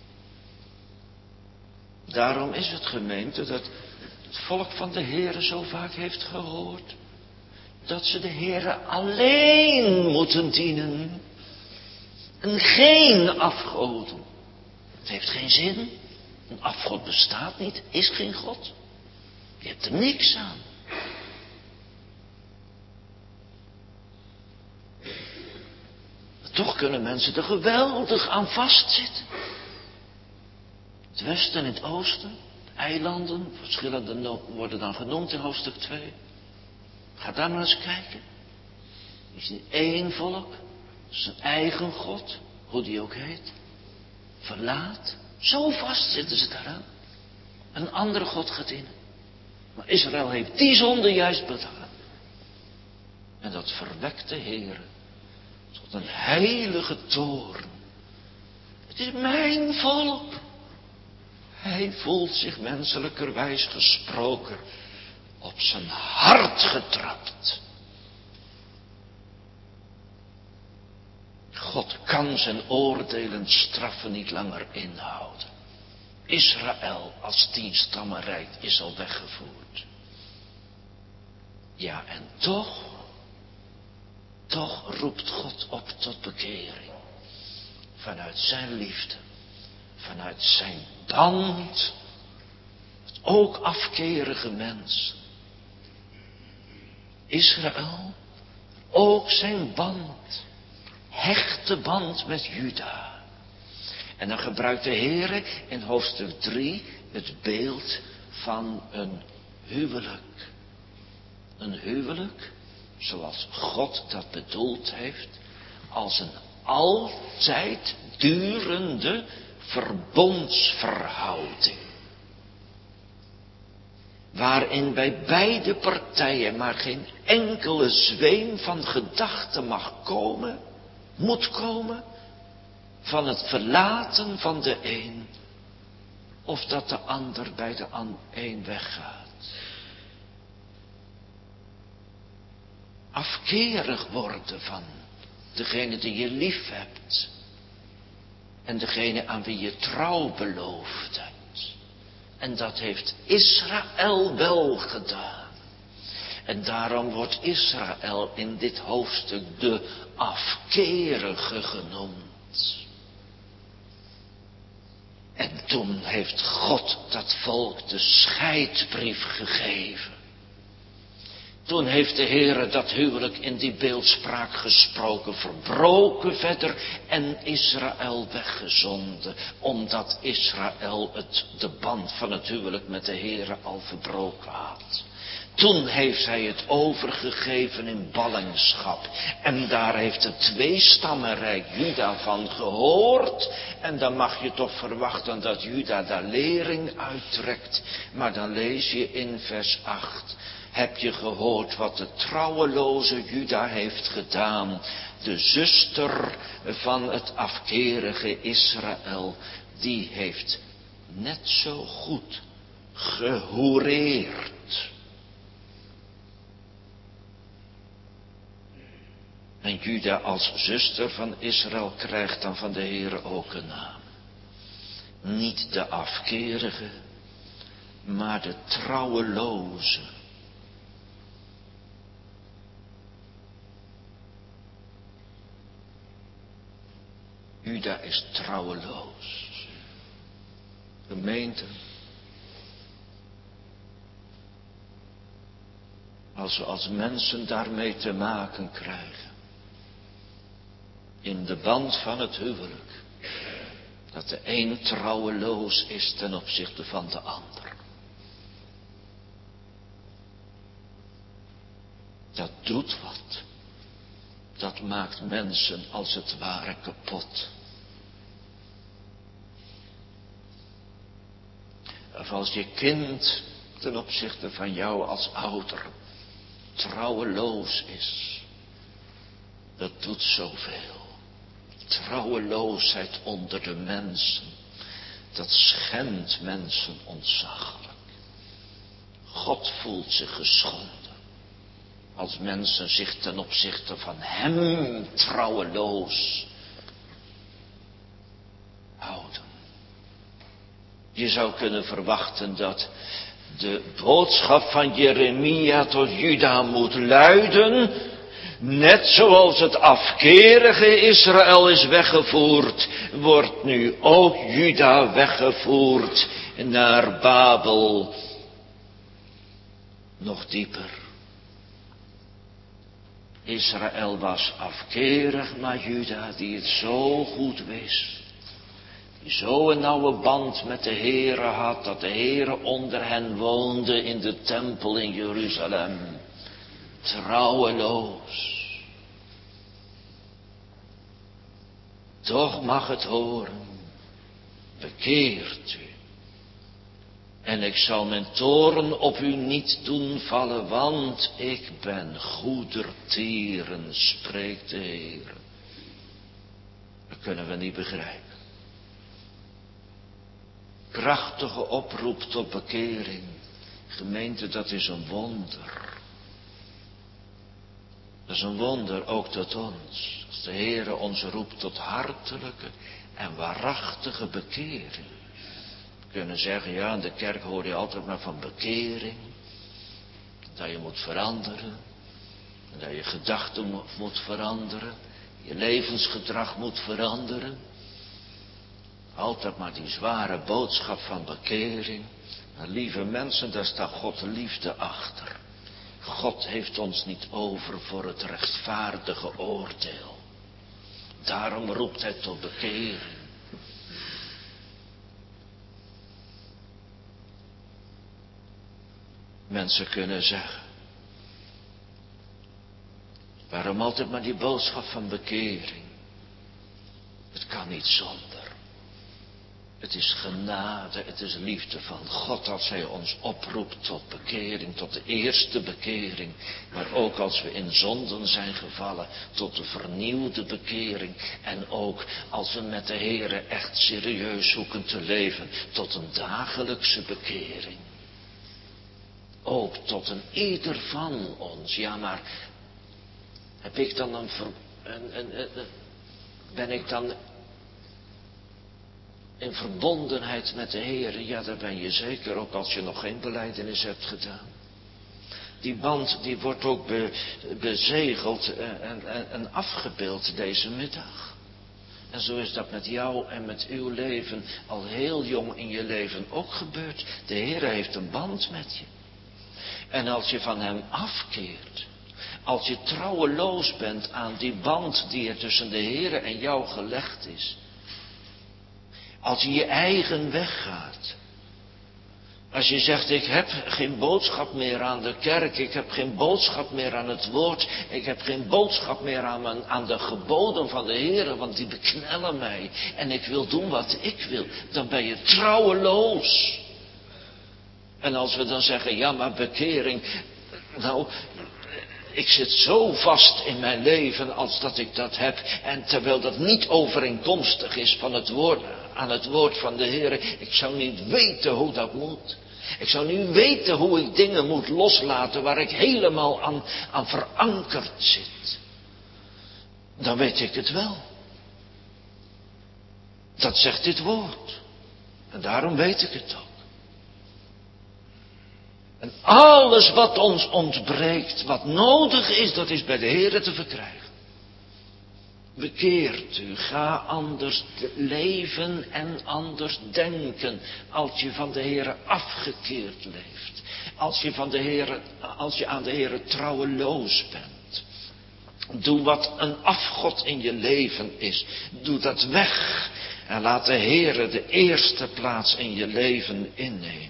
Daarom is het, gemeente, dat het volk van de Heere zo vaak heeft gehoord dat ze de Heere alleen moeten dienen en geen afgoden. Het heeft geen zin. Een afgod bestaat niet, is geen God. Je hebt er niks aan. Maar toch kunnen mensen er geweldig aan vastzitten. Het westen en het oosten, eilanden, verschillende worden dan genoemd in hoofdstuk twee. Ga daar maar eens kijken. Er is niet één volk, zijn eigen God, hoe die ook heet, verlaat. Zo vast zitten ze daaraan. Een andere God gaat in. Maar Israël heeft die zonde juist bedaan. En dat verwekt de Heere tot een heilige toorn. Het is mijn volk. Hij voelt zich menselijkerwijs gesproken op zijn hart getrapt. God kan zijn oordelen straffen niet langer inhouden. Israël als tienstammenrijk is al weggevoerd. Ja, en toch, toch roept God op tot bekering. Vanuit zijn liefde, vanuit zijn band, met ook afkerige mensen. Israël, ook zijn band, hechte band met Juda. En dan gebruikt de Heere in hoofdstuk drie het beeld van een huwelijk. Een huwelijk, zoals God dat bedoeld heeft, als een altijd durende verbondsverhouding. Waarin bij beide partijen maar geen enkele zweem van gedachte mag komen, moet komen, van het verlaten van de een, of dat de ander bij de een weggaat. Afkerig worden van degene die je lief hebt en degene aan wie je trouw beloofd hebt. En dat heeft Israël wel gedaan. En daarom wordt Israël in dit hoofdstuk de afkerige genoemd. En toen heeft God dat volk de scheidbrief gegeven. Toen heeft de Heere dat huwelijk in die beeldspraak gesproken, verbroken verder en Israël weggezonden. Omdat Israël het, de band van het huwelijk met de Heere al verbroken had. Toen heeft hij het overgegeven in ballingschap. En daar heeft het tweestammenrijk Juda van gehoord. En dan mag je toch verwachten dat Juda daar lering uittrekt. Maar dan lees je in vers acht. Heb je gehoord wat de trouweloze Juda heeft gedaan? De zuster van het afkerige Israël, die heeft net zo goed gehoereerd. En Juda als zuster van Israël krijgt dan van de Heere ook een naam. Niet de afkerige, maar de trouweloze. Juda is trouweloos. Gemeente. Als we als mensen daarmee te maken krijgen. In de band van het huwelijk. Dat de een trouweloos is ten opzichte van de ander. Dat doet wat. Dat maakt mensen als het ware kapot. Of als je kind ten opzichte van jou als ouder trouweloos is. Dat doet zoveel. Trouweloosheid onder de mensen. Dat schendt mensen ontzaglijk. God voelt zich geschonden. Als mensen zich ten opzichte van hem trouweloos houden. Je zou kunnen verwachten dat de boodschap van Jeremia tot Juda moet luiden. Net zoals het afkerige Israël is weggevoerd, wordt nu ook Juda weggevoerd naar Babel. Nog dieper. Israël was afkerig, maar Juda die het zo goed wist. Die zo een nauwe band met de Heere had, dat de Heere onder hen woonde in de tempel in Jeruzalem. Trouweloos. Toch mag het horen, bekeert u. En ik zal mijn toorn op u niet doen vallen, want ik ben goedertieren, spreekt de Heer. Dat kunnen we niet begrijpen. Krachtige oproep tot bekering. Gemeente, dat is een wonder. Dat is een wonder ook tot ons. Als de Heer ons roept tot hartelijke en waarachtige bekering. We kunnen zeggen, ja, in de kerk hoor je altijd maar van bekering. Dat je moet veranderen. En dat je gedachten moet veranderen. Je levensgedrag moet veranderen. Altijd maar die zware boodschap van bekering. Maar lieve mensen, daar staat God liefde achter. God heeft ons niet over voor het rechtvaardige oordeel. Daarom roept hij tot bekering. Mensen kunnen zeggen. Waarom altijd maar die boodschap van bekering? Het kan niet zonder. Het is genade, het is liefde van God als hij ons oproept tot bekering, tot de eerste bekering. Maar ook als we in zonden zijn gevallen, tot de vernieuwde bekering. En ook als we met de Heere echt serieus zoeken te leven, tot een dagelijkse bekering. Ook tot een ieder van ons. Ja, maar heb ik dan een, ver, een, een, een, een ben ik dan in verbondenheid met de Heer? Ja, daar ben je zeker, ook als je nog geen belijdenis hebt gedaan. Die band die wordt ook be, bezegeld en, en, en afgebeeld deze middag. En zo is dat met jou en met uw leven al heel jong in je leven ook gebeurd. De Heer heeft een band met je. En als je van hem afkeert, als je trouweloos bent aan die band die er tussen de Heer en jou gelegd is, als je je eigen weg gaat, als je zegt, ik heb geen boodschap meer aan de kerk, ik heb geen boodschap meer aan het woord, ik heb geen boodschap meer aan, mijn, aan de geboden van de Heer, want die beknellen mij en ik wil doen wat ik wil, dan ben je trouweloos. En als we dan zeggen, ja maar bekering, nou, ik zit zo vast in mijn leven als dat ik dat heb. En terwijl dat niet overeenkomstig is van het woord, aan het woord van de Heer. Ik zou niet weten hoe dat moet. Ik zou nu weten hoe ik dingen moet loslaten waar ik helemaal aan, aan verankerd zit. Dan weet ik het wel. Dat zegt dit woord. En daarom weet ik het ook. En alles wat ons ontbreekt, wat nodig is, dat is bij de Heere te verkrijgen. Bekeert u, ga anders leven en anders denken. Als je van de Heere afgekeerd leeft. Als je, van de Heere, als je aan de Heere trouweloos bent. Doe wat een afgod in je leven is. Doe dat weg. En laat de Heere de eerste plaats in je leven innemen.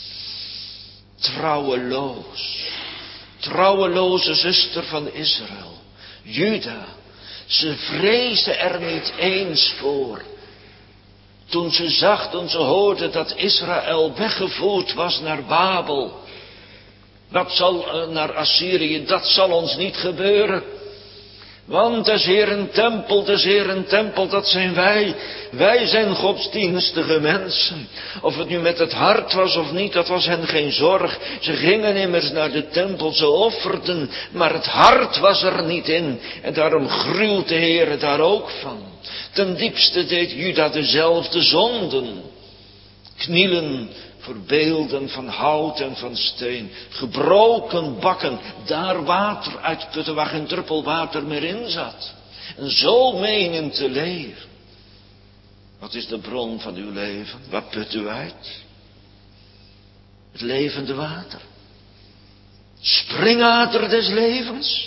Trouweloos. Trouweloze zuster van Israël. Juda. Ze vreesde er niet eens voor. Toen ze zag, toen ze hoorde dat Israël weggevoerd was naar Babel. Dat zal naar Assyrië, dat zal ons niet gebeuren. Want des Heeren tempel, des Heeren tempel, dat zijn wij. Wij zijn godsdienstige mensen. Of het nu met het hart was of niet, dat was hen geen zorg. Ze gingen immers naar de tempel, ze offerden, maar het hart was er niet in. En daarom gruwt de Heere daar ook van. Ten diepste deed Juda dezelfde zonden. Knielen voor beelden van hout en van steen. Gebroken bakken, daar water uitputten waar geen druppel water meer in zat. En zo menen te leven. Wat is de bron van uw leven? Wat put u uit? Het levende water. Springader des levens.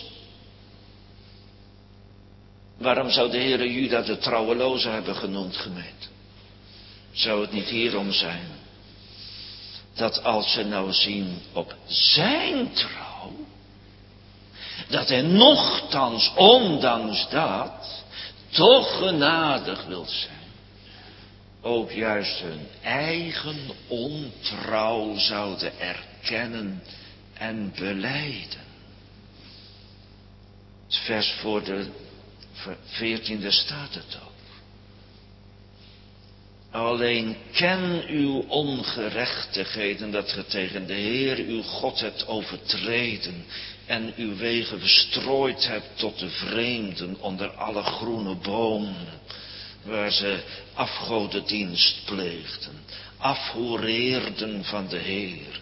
Waarom zou de Heere Juda de trouweloze hebben genoemd, gemeente? Zou het niet hierom zijn? Dat als ze nou zien op zijn trouw, dat hij nochtans, ondanks dat, toch genadig wil zijn. Ook juist hun eigen ontrouw zouden erkennen en belijden. Het vers voor de veertiende staat het ook. Alleen ken uw ongerechtigheden, dat ge tegen de Heer uw God hebt overtreden en uw wegen verstrooid hebt tot de vreemden onder alle groene bomen, waar ze afgodendienst pleegden, afhoereerden van de Heer.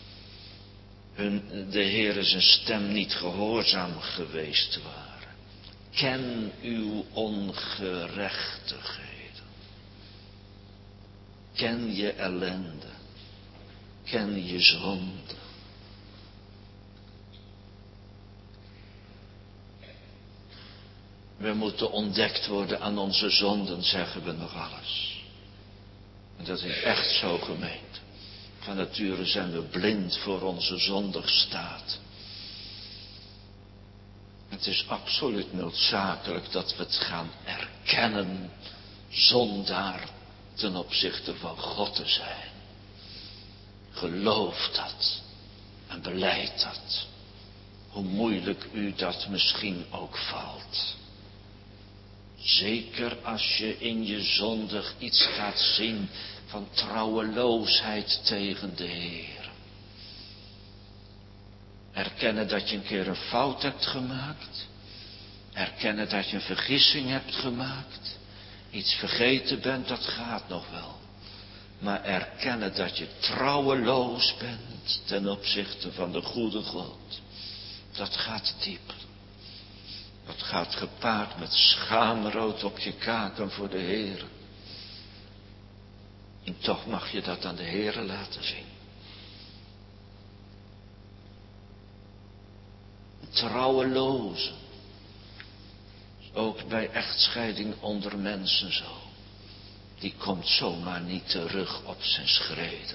Hun, de Heer zijn stem niet gehoorzaam geweest waren. Ken uw ongerechtigheden. Ken je ellende. Ken je zonde. We moeten ontdekt worden aan onze zonden, zeggen we nog alles. En dat is echt zo, gemeente. Van nature zijn we blind voor onze zondigstaat. Het is absoluut noodzakelijk dat we het gaan erkennen, zondaar ten opzichte van God te zijn. Geloof dat en beleid dat. Hoe moeilijk u dat misschien ook valt. Zeker als je in je zondig iets gaat zien van trouweloosheid tegen de Heer. Erkennen dat je een keer een fout hebt gemaakt. Erkennen dat je een vergissing hebt gemaakt. Iets vergeten bent, dat gaat nog wel. Maar erkennen dat je trouweloos bent ten opzichte van de goede God. Dat gaat diep. Dat gaat gepaard met schaamrood op je kaken voor de Heer. En toch mag je dat aan de Heer laten zien. Trouwelozen. Ook bij echtscheiding onder mensen zo. Die komt zomaar niet terug op zijn schreden.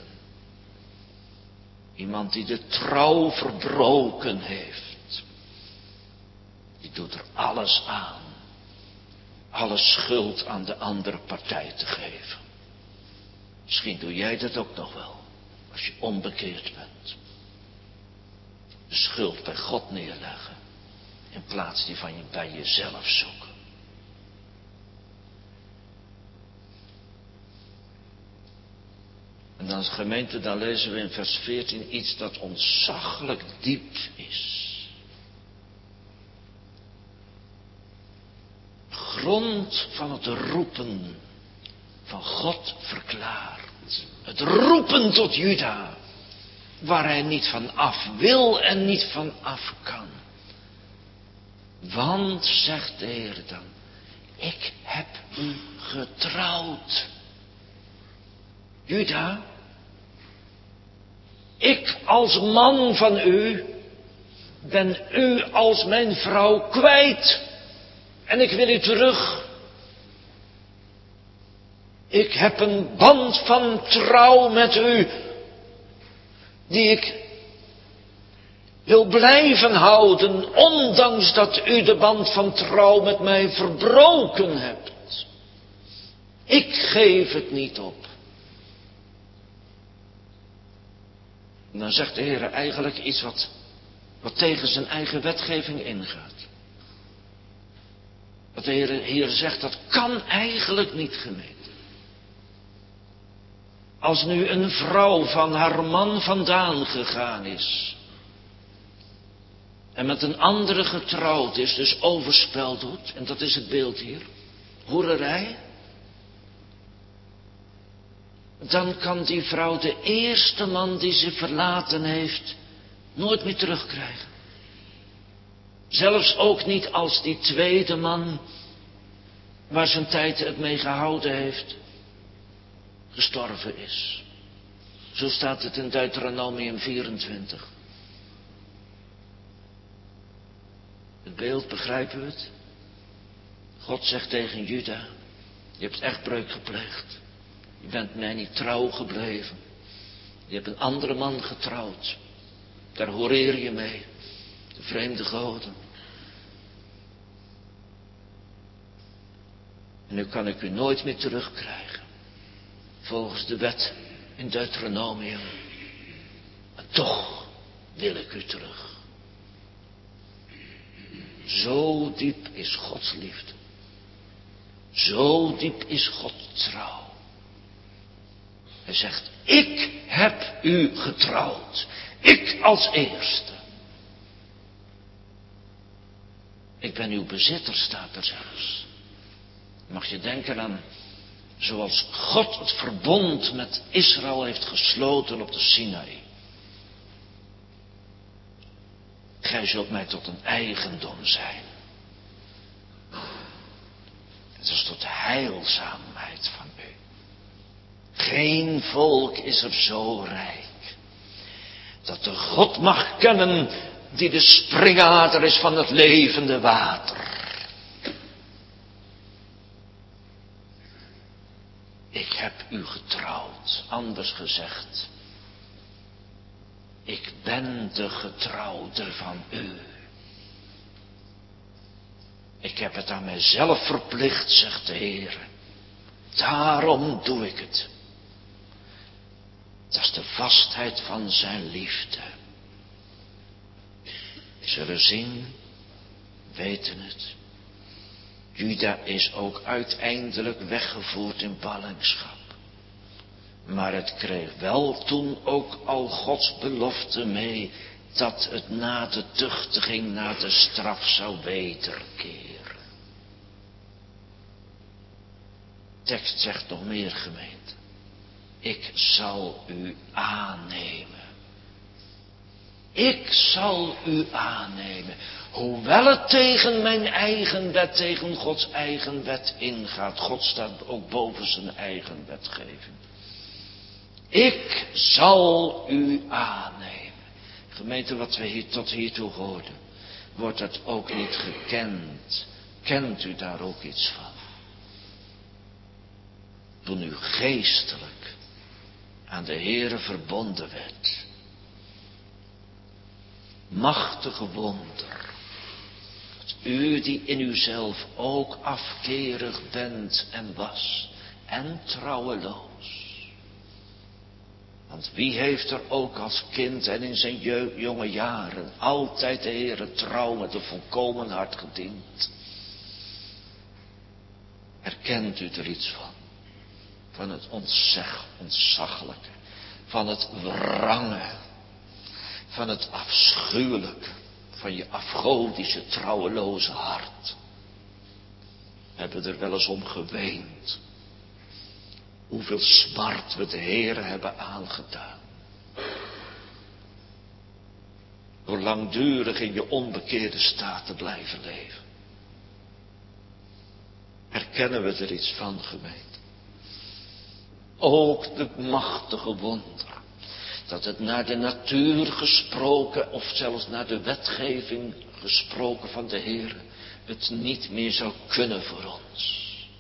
Iemand die de trouw verbroken heeft. Die doet er alles aan. Alle schuld aan de andere partij te geven. Misschien doe jij dat ook nog wel. Als je onbekeerd bent. De schuld bij God neerleggen. In plaats die van je bij jezelf zoeken. En dan gemeente, dan lezen we in vers veertien iets dat ontzaglijk diep is. Grond van het roepen van God verklaart. Het roepen tot Juda, waar hij niet van af wil en niet van af kan. Want, zegt de Heer dan, ik heb u getrouwd. Juda, ik als man van u, ben u als mijn vrouw kwijt. En ik wil u terug. Ik heb een band van trouw met u, die ik wil blijven houden, ondanks dat u de band van trouw met mij verbroken hebt. Ik geef het niet op. En dan zegt de Heer eigenlijk iets wat, wat tegen zijn eigen wetgeving ingaat. Wat de Heer hier zegt, dat kan eigenlijk niet, gemeente. Als nu een vrouw van haar man vandaan gegaan is en met een andere getrouwd is, dus overspel doet, en dat is het beeld hier, hoererij, dan kan die vrouw de eerste man die ze verlaten heeft nooit meer terugkrijgen. Zelfs ook niet als die tweede man, waar zijn tijd het mee gehouden heeft, gestorven is. Zo staat het in Deuteronomium vierentwintig. Het beeld, begrijpen we het? God zegt tegen Juda, je hebt echtbreuk gepleegd. Je bent mij niet trouw gebleven. Je hebt een andere man getrouwd. Daar horeer je mee. De vreemde goden. En nu kan ik u nooit meer terugkrijgen. Volgens de wet in Deuteronomium. Maar toch wil ik u terug. Zo diep is Gods liefde. Zo diep is Gods trouw. Hij zegt, ik heb u getrouwd. Ik als eerste. Ik ben uw bezitter, staat er zelfs. Mag je denken aan zoals God het verbond met Israël heeft gesloten op de Sinaï. Gij zult mij tot een eigendom zijn. Het is tot de heilzaamheid van u. Geen volk is er zo rijk, dat de God mag kennen die de springader is van het levende water. Ik heb u getrouwd, anders gezegd. Ik ben de getrouwde van u. Ik heb het aan mijzelf verplicht, zegt de Heer. Daarom doe ik het. Dat is de vastheid van zijn liefde. We zullen zien, weten het. Juda is ook uiteindelijk weggevoerd in ballingschap. Maar het kreeg wel toen ook al Gods belofte mee, dat het na de tuchtiging, na de straf zou wederkeren. De tekst zegt nog meer, gemeente. Ik zal u aannemen. Ik zal u aannemen. Hoewel het tegen mijn eigen wet, tegen Gods eigen wet ingaat. God staat ook boven zijn eigen wetgeving. Ik zal u aannemen. Gemeente, wat we hier tot hiertoe hoorden, wordt dat ook niet gekend. Kent u daar ook iets van? Toen u geestelijk aan de Heere verbonden werd. Machtige wonder. Dat u die in uzelf ook afkerig bent en was. En trouweloos. Want wie heeft er ook als kind en in zijn jeugd, jonge jaren altijd de Heere trouw met een volkomen hart gediend? Herkent u er iets van? Van het ontzag, ontzaglijke. van het wrange, van het afschuwelijke, van je afgodische, trouweloze hart. We hebben er wel eens om geweend. Hoeveel smart we de Heere hebben aangedaan. Door langdurig in je onbekeerde staat te blijven leven. Herkennen we er iets van, gemeente? Ook de machtige wonder. Dat het naar de natuur gesproken, of zelfs naar de wetgeving gesproken van de Heer, het niet meer zou kunnen voor ons.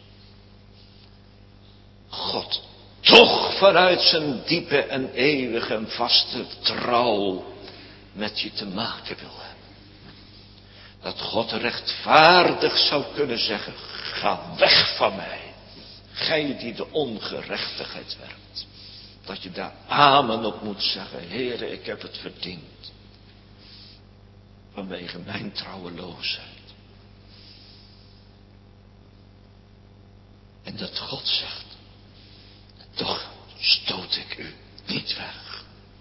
God toch vanuit zijn diepe en eeuwige en vaste trouw met je te maken wil hebben. Dat God rechtvaardig zou kunnen zeggen, ga weg van mij. Gij die de ongerechtigheid werkt. Dat je daar amen op moet zeggen, Heere, ik heb het verdiend. Vanwege mijn trouweloosheid. En dat God zegt, toch stoot ik u niet weg.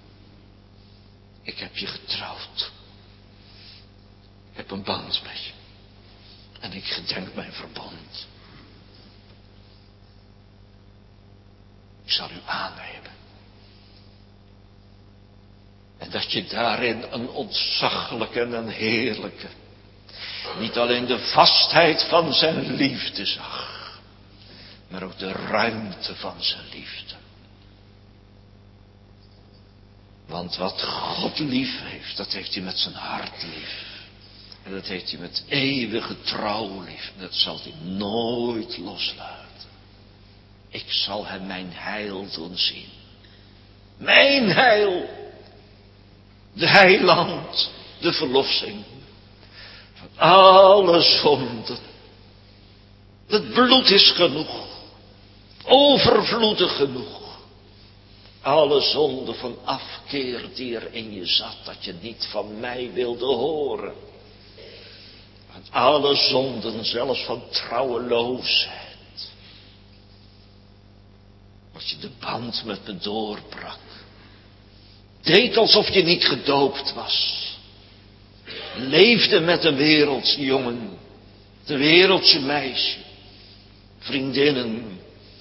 Ik heb je getrouwd. Ik heb een band met je. En ik gedenk mijn verbond. Ik zal u aannemen. En dat je daarin een ontzaglijke en een heerlijke, niet alleen de vastheid van zijn liefde zag, maar ook de ruimte van zijn liefde. Want wat God lief heeft, dat heeft hij met zijn hart lief. En dat heeft hij met eeuwige trouw lief. En dat zal hij nooit loslaten. Ik zal hem mijn heil doen zien. Mijn heil. De heiland. De verlossing. Van alle zonden. Het bloed is genoeg. Overvloedig genoeg. Alle zonden van afkeer die er in je zat. Dat je niet van mij wilde horen. Van alle zonden, zelfs van trouweloosheid. Dat je de band met me doorbrak. Deed alsof je niet gedoopt was. Leefde met een wereldse jongen. De wereldse meisje. Vriendinnen.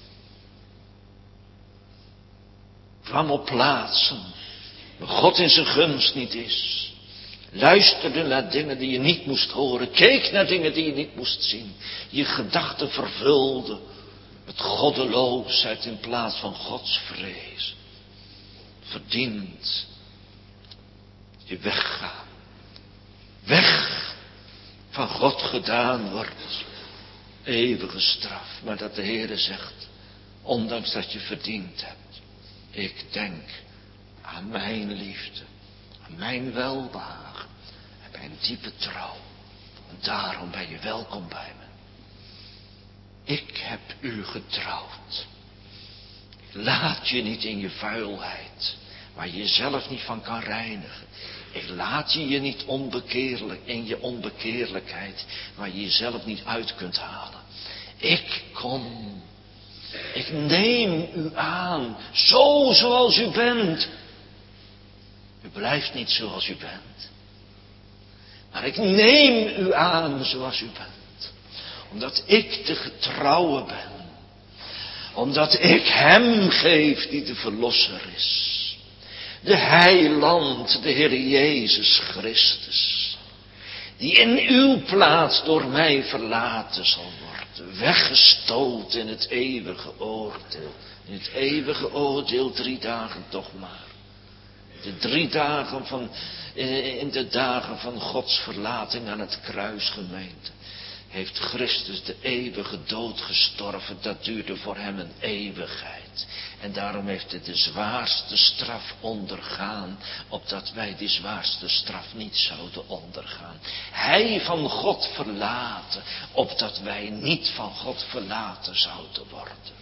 Kwam op plaatsen waar God in zijn gunst niet is. Luisterde naar dingen die je niet moest horen. Keek naar dingen die je niet moest zien. Je gedachten vervulde met goddeloosheid in plaats van Gods vrees. Verdient je weggaan. Weg van God gedaan wordt. Eeuwige straf. Maar dat de Heere zegt, ondanks dat je verdiend hebt. Ik denk aan mijn liefde, aan mijn welbehagen en mijn diepe trouw. En daarom ben je welkom bij me. Ik heb u getrouwd. Ik laat je niet in je vuilheid, waar je jezelf niet van kan reinigen. Ik laat je je niet onbekeerlijk in je onbekeerlijkheid, waar je jezelf niet uit kunt halen. Ik kom. Ik neem u aan, zo zoals u bent. U blijft niet zoals u bent. Maar ik neem u aan zoals u bent. Omdat ik de getrouwe ben. Omdat ik hem geef die de verlosser is. De heiland, de Heer Jezus Christus. Die in uw plaats door mij verlaten zal worden. Weggestoten in het eeuwige oordeel. In het eeuwige oordeel drie dagen toch maar. De drie dagen van, in de dagen van Gods verlating aan het kruis, gemeente. Heeft Christus de eeuwige dood gestorven. Dat duurde voor hem een eeuwigheid. En daarom heeft hij de zwaarste straf ondergaan. Opdat wij die zwaarste straf niet zouden ondergaan. Hij van God verlaten. Opdat wij niet van God verlaten zouden worden.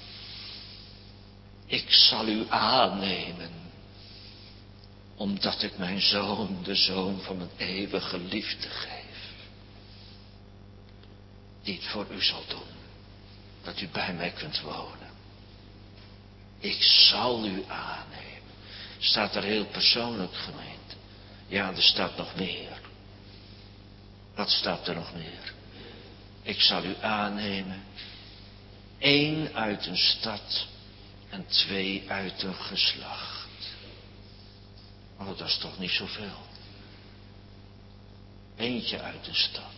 Ik zal u aannemen. Omdat ik mijn zoon, de zoon van mijn eeuwige liefde geef. Die het voor u zal doen. Dat u bij mij kunt wonen. Ik zal u aannemen. Staat er heel persoonlijk, gemeente. Ja, er staat nog meer. Wat staat er nog meer? Ik zal u aannemen. Eén uit een stad en twee uit een geslacht. Oh, dat is toch niet zoveel. Eentje uit een stad.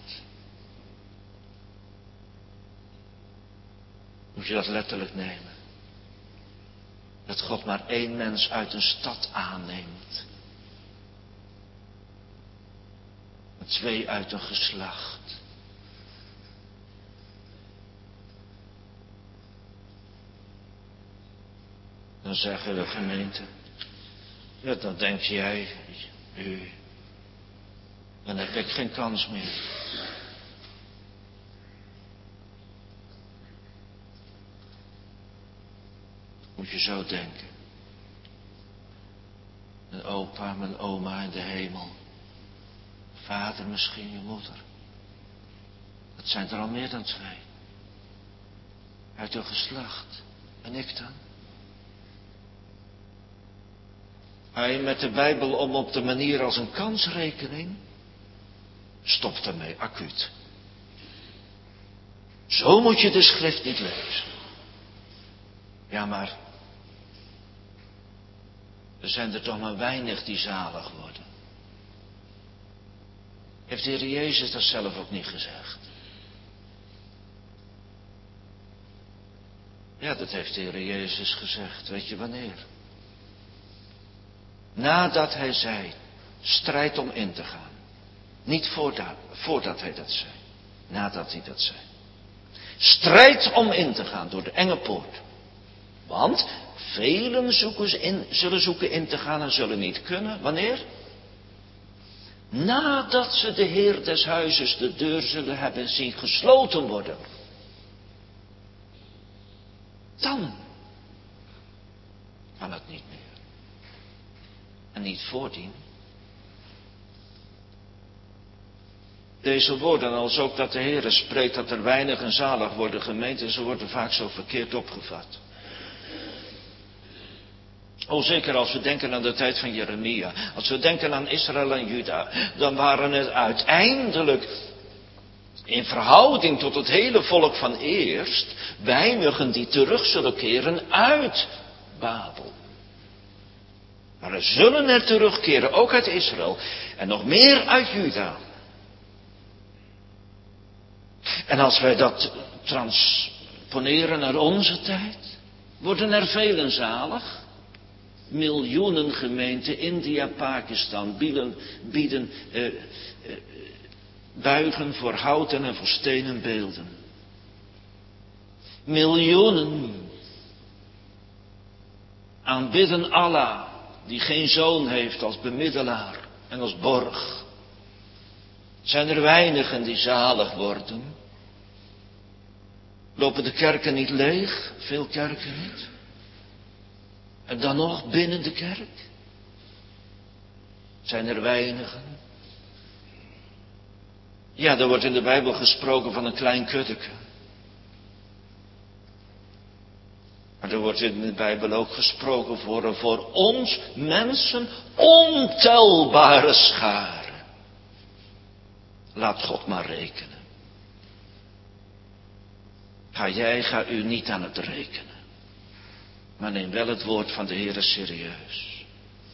Moet je dat letterlijk nemen? Dat God maar één mens uit een stad aanneemt. En twee uit een geslacht. Dan zeggen de gemeente. Ja, dan denk jij. U. Dan heb ik geen kans meer. Moet je zo denken. Mijn opa, mijn oma in de hemel. Vader, misschien je moeder. Dat zijn er al meer dan twee. Uit hun geslacht. En ik dan? Ga je met de Bijbel om op de manier als een kansrekening? Stop daarmee, acuut. Zo moet je de schrift niet lezen. Ja, maar er zijn er toch maar weinig die zalig worden. Heeft de Heer Jezus dat zelf ook niet gezegd? Ja, dat heeft de Heer Jezus gezegd. Weet je wanneer? Nadat hij zei, strijd om in te gaan. Niet voordat, voordat hij dat zei. Nadat hij dat zei. Strijd om in te gaan door de enge poort. Want velen zoeken in, zullen zoeken in te gaan en zullen niet kunnen. Wanneer? Nadat ze de Heer des huizes de deur zullen hebben zien gesloten worden. Dan kan het niet meer. En niet voordien. Deze woorden, als ook dat de Heer spreekt dat er weinig en zalig worden gemeend, ze worden vaak zo verkeerd opgevat. Oh, zeker als we denken aan de tijd van Jeremia. Als we denken aan Israël en Juda. Dan waren het uiteindelijk, in verhouding tot het hele volk van eerst, weinigen die terug zullen keren uit Babel. Maar er zullen er terugkeren, ook uit Israël. En nog meer uit Juda. En als wij dat transponeren naar onze tijd, worden er velen zalig. Miljoenen gemeenten, India, Pakistan, bieden, bieden eh, eh, buigen voor houten en voor stenen beelden. Miljoenen aanbidden Allah, die geen zoon heeft als bemiddelaar en als borg. Zijn er weinigen die zalig worden? Lopen de kerken niet leeg? Veel kerken niet. En dan nog binnen de kerk? Zijn er weinigen? Ja, er wordt in de Bijbel gesproken van een klein kuddeke. Maar er wordt in de Bijbel ook gesproken voor een voor ons mensen ontelbare scharen. Laat God maar rekenen. Ga jij, ga u niet aan het rekenen. Maar neem wel het woord van de Heere serieus.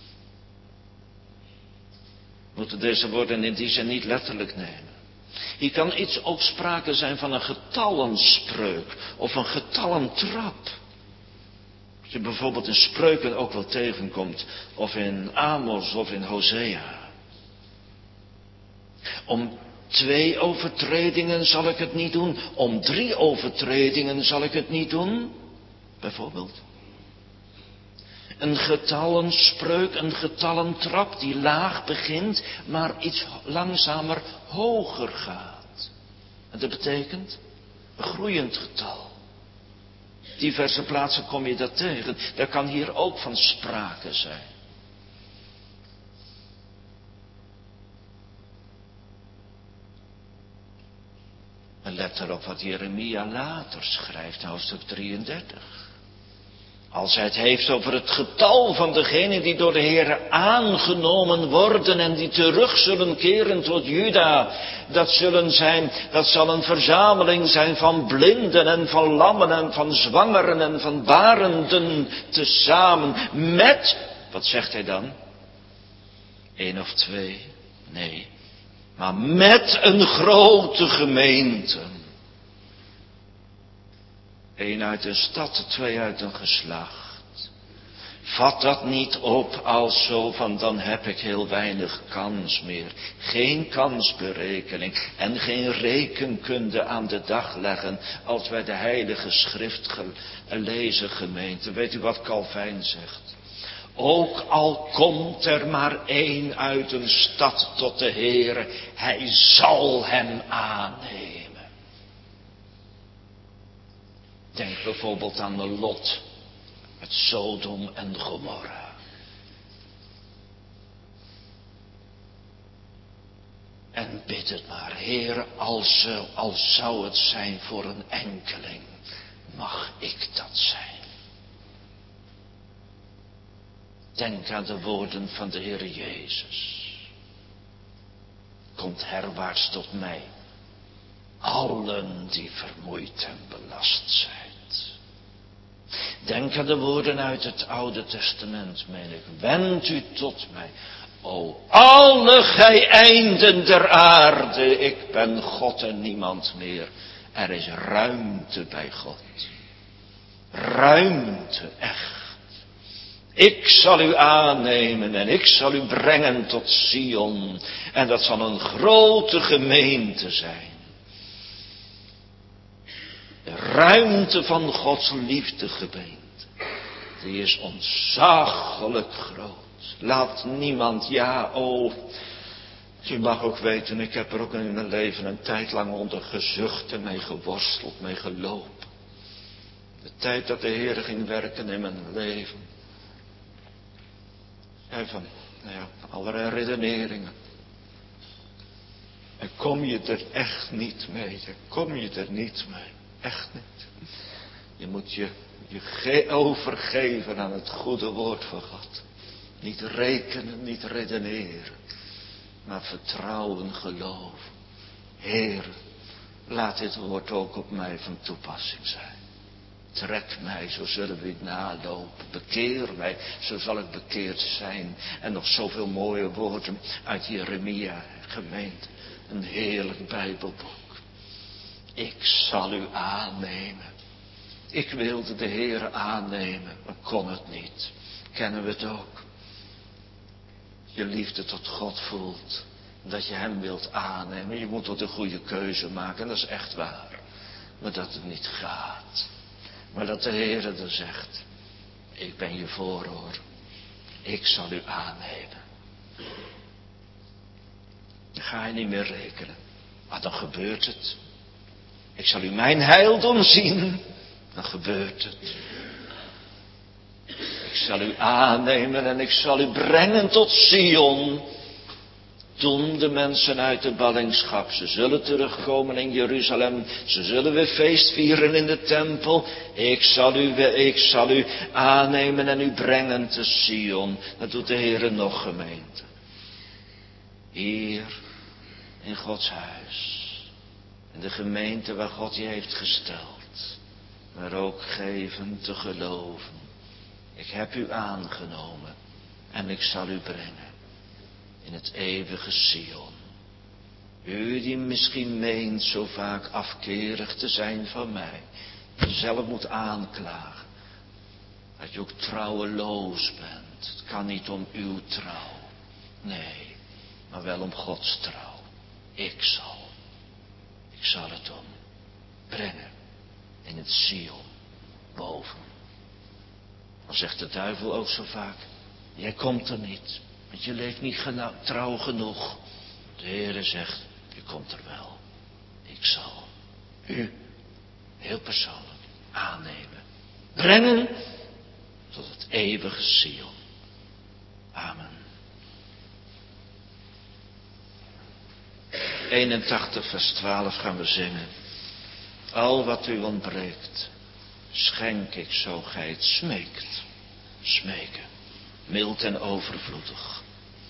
We moeten deze woorden in die zin niet letterlijk nemen. Hier kan iets ook sprake zijn van een getallenspreuk of een getallentrap. Als je bijvoorbeeld in Spreuken ook wel tegenkomt, of in Amos of in Hosea. Om twee overtredingen zal ik het niet doen, om drie overtredingen zal ik het niet doen, bijvoorbeeld. Een getallenspreuk, een getallentrap die laag begint, maar iets langzamer hoger gaat. En dat betekent een groeiend getal. Diverse plaatsen kom je dat tegen. Daar kan hier ook van sprake zijn. En let erop wat Jeremia later schrijft, hoofdstuk drieëndertig. Als hij het heeft over het getal van degenen die door de Heere aangenomen worden en die terug zullen keren tot Juda. Dat zullen zijn, dat zal een verzameling zijn van blinden en van lammen en van zwangeren en van barenden tezamen. Met, wat zegt hij dan? Eén of twee? Nee. Maar met een grote gemeente. Eén uit een stad, twee uit een geslacht. Vat dat niet op als zo van dan heb ik heel weinig kans meer. Geen kansberekening en geen rekenkunde aan de dag leggen als wij de Heilige Schrift lezen, gemeente. Weet u wat Calvijn zegt? Ook al komt er maar één uit een stad tot de Heere, hij zal hem aannemen. Denk bijvoorbeeld aan de Lot met Sodom en Gomorra. En bid het maar, Heere, als, als zou het zijn voor een enkeling, mag ik dat zijn. Denk aan de woorden van de Heere Jezus. Komt herwaarts tot mij, allen die vermoeid en belast zijn. Denk aan de woorden uit het Oude Testament, meen ik. Wend u tot mij, o alle gij einden der aarde. Ik ben God en niemand meer. Er is ruimte bij God. Ruimte, echt. Ik zal u aannemen en ik zal u brengen tot Sion. En dat zal een grote gemeente zijn. De ruimte van Gods liefde, gemeente, die is ontzaglijk groot. Laat niemand, ja, oh, u mag ook weten, ik heb er ook in mijn leven een tijd lang onder gezucht en mee geworsteld, mee gelopen. De tijd dat de Heer ging werken in mijn leven. En van, nou ja, allerlei redeneringen. En kom je er echt niet mee, kom je er niet mee. Echt niet. Je moet je, je ge- overgeven aan het goede woord van God. Niet rekenen, niet redeneren. Maar vertrouwen, geloven. Heer, laat dit woord ook op mij van toepassing zijn. Trek mij, zo zullen we het nalopen. Bekeer mij, zo zal ik bekeerd zijn. En nog zoveel mooie woorden uit Jeremia, gemeente. Een heerlijk Bijbelboek. Ik zal u aannemen. Ik wilde de Heere aannemen, maar kon het niet. Kennen we het ook? Je liefde tot God voelt. Dat je hem wilt aannemen. Je moet tot een goede keuze maken. En dat is echt waar. Maar dat het niet gaat. Maar dat de Heere er zegt. Ik ben je voorhoor. Ik zal u aannemen. Dan ga je niet meer rekenen. Maar dan gebeurt het. Ik zal u mijn heil doen zien. Dan gebeurt het. Ik zal u aannemen en ik zal u brengen tot Sion. Toen de mensen uit de ballingschap, ze zullen terugkomen in Jeruzalem. Ze zullen weer feest vieren in de tempel. Ik zal u, ik zal u aannemen en u brengen te Sion. Dat doet de Heere nog, gemeente. Hier in Gods huis. In de gemeente waar God je heeft gesteld. Maar ook geven te geloven. Ik heb u aangenomen. En ik zal u brengen. In het eeuwige Sion. U die misschien meent zo vaak afkerig te zijn van mij. Zelf moet aanklagen. Dat je ook trouweloos bent. Het kan niet om uw trouw. Nee. Maar wel om Gods trouw. Ik zal. Ik zal het doen. Brengen. In het Sion. Boven. Dan zegt de duivel ook zo vaak. Jij komt er niet. Want je leeft niet gena- trouw genoeg. De Heere zegt. Je komt er wel. Ik zal. U. Heel persoonlijk. Aannemen. Brengen. Tot het eeuwige Sion. Amen. eenentachtig vers twaalf gaan we zingen. Al wat u ontbreekt, schenk ik zo gij het smeekt. Smeken, mild en overvloedig.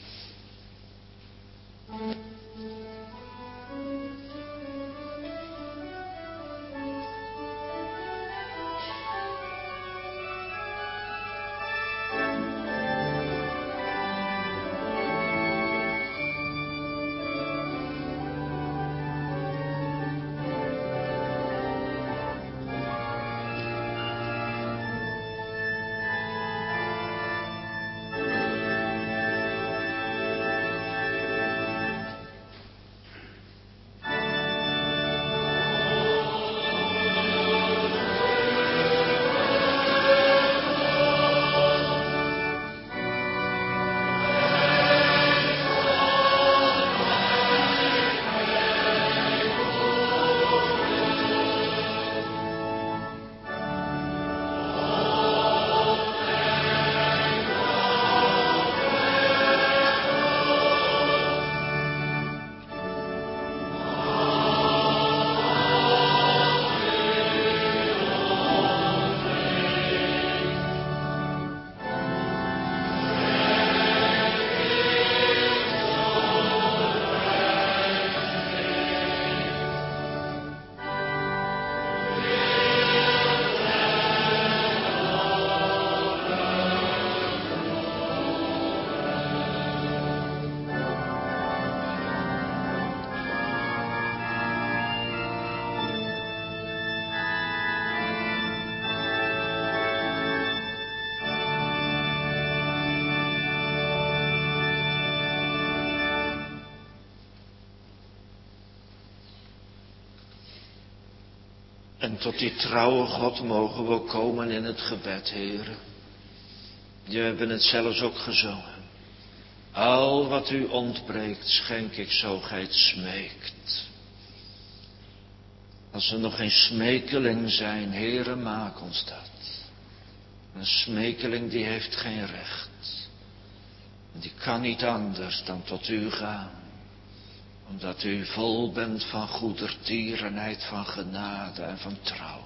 En tot die trouwe God mogen we komen in het gebed, Heere. We hebben het zelfs ook gezongen. Al wat u ontbreekt, schenk ik zo gij het smeekt. Als we nog geen smekeling zijn, Heere, maak ons dat. Een smekeling die heeft geen recht. Die kan niet anders dan tot u gaan. Omdat u vol bent van goedertierenheid, van genade en van trouw.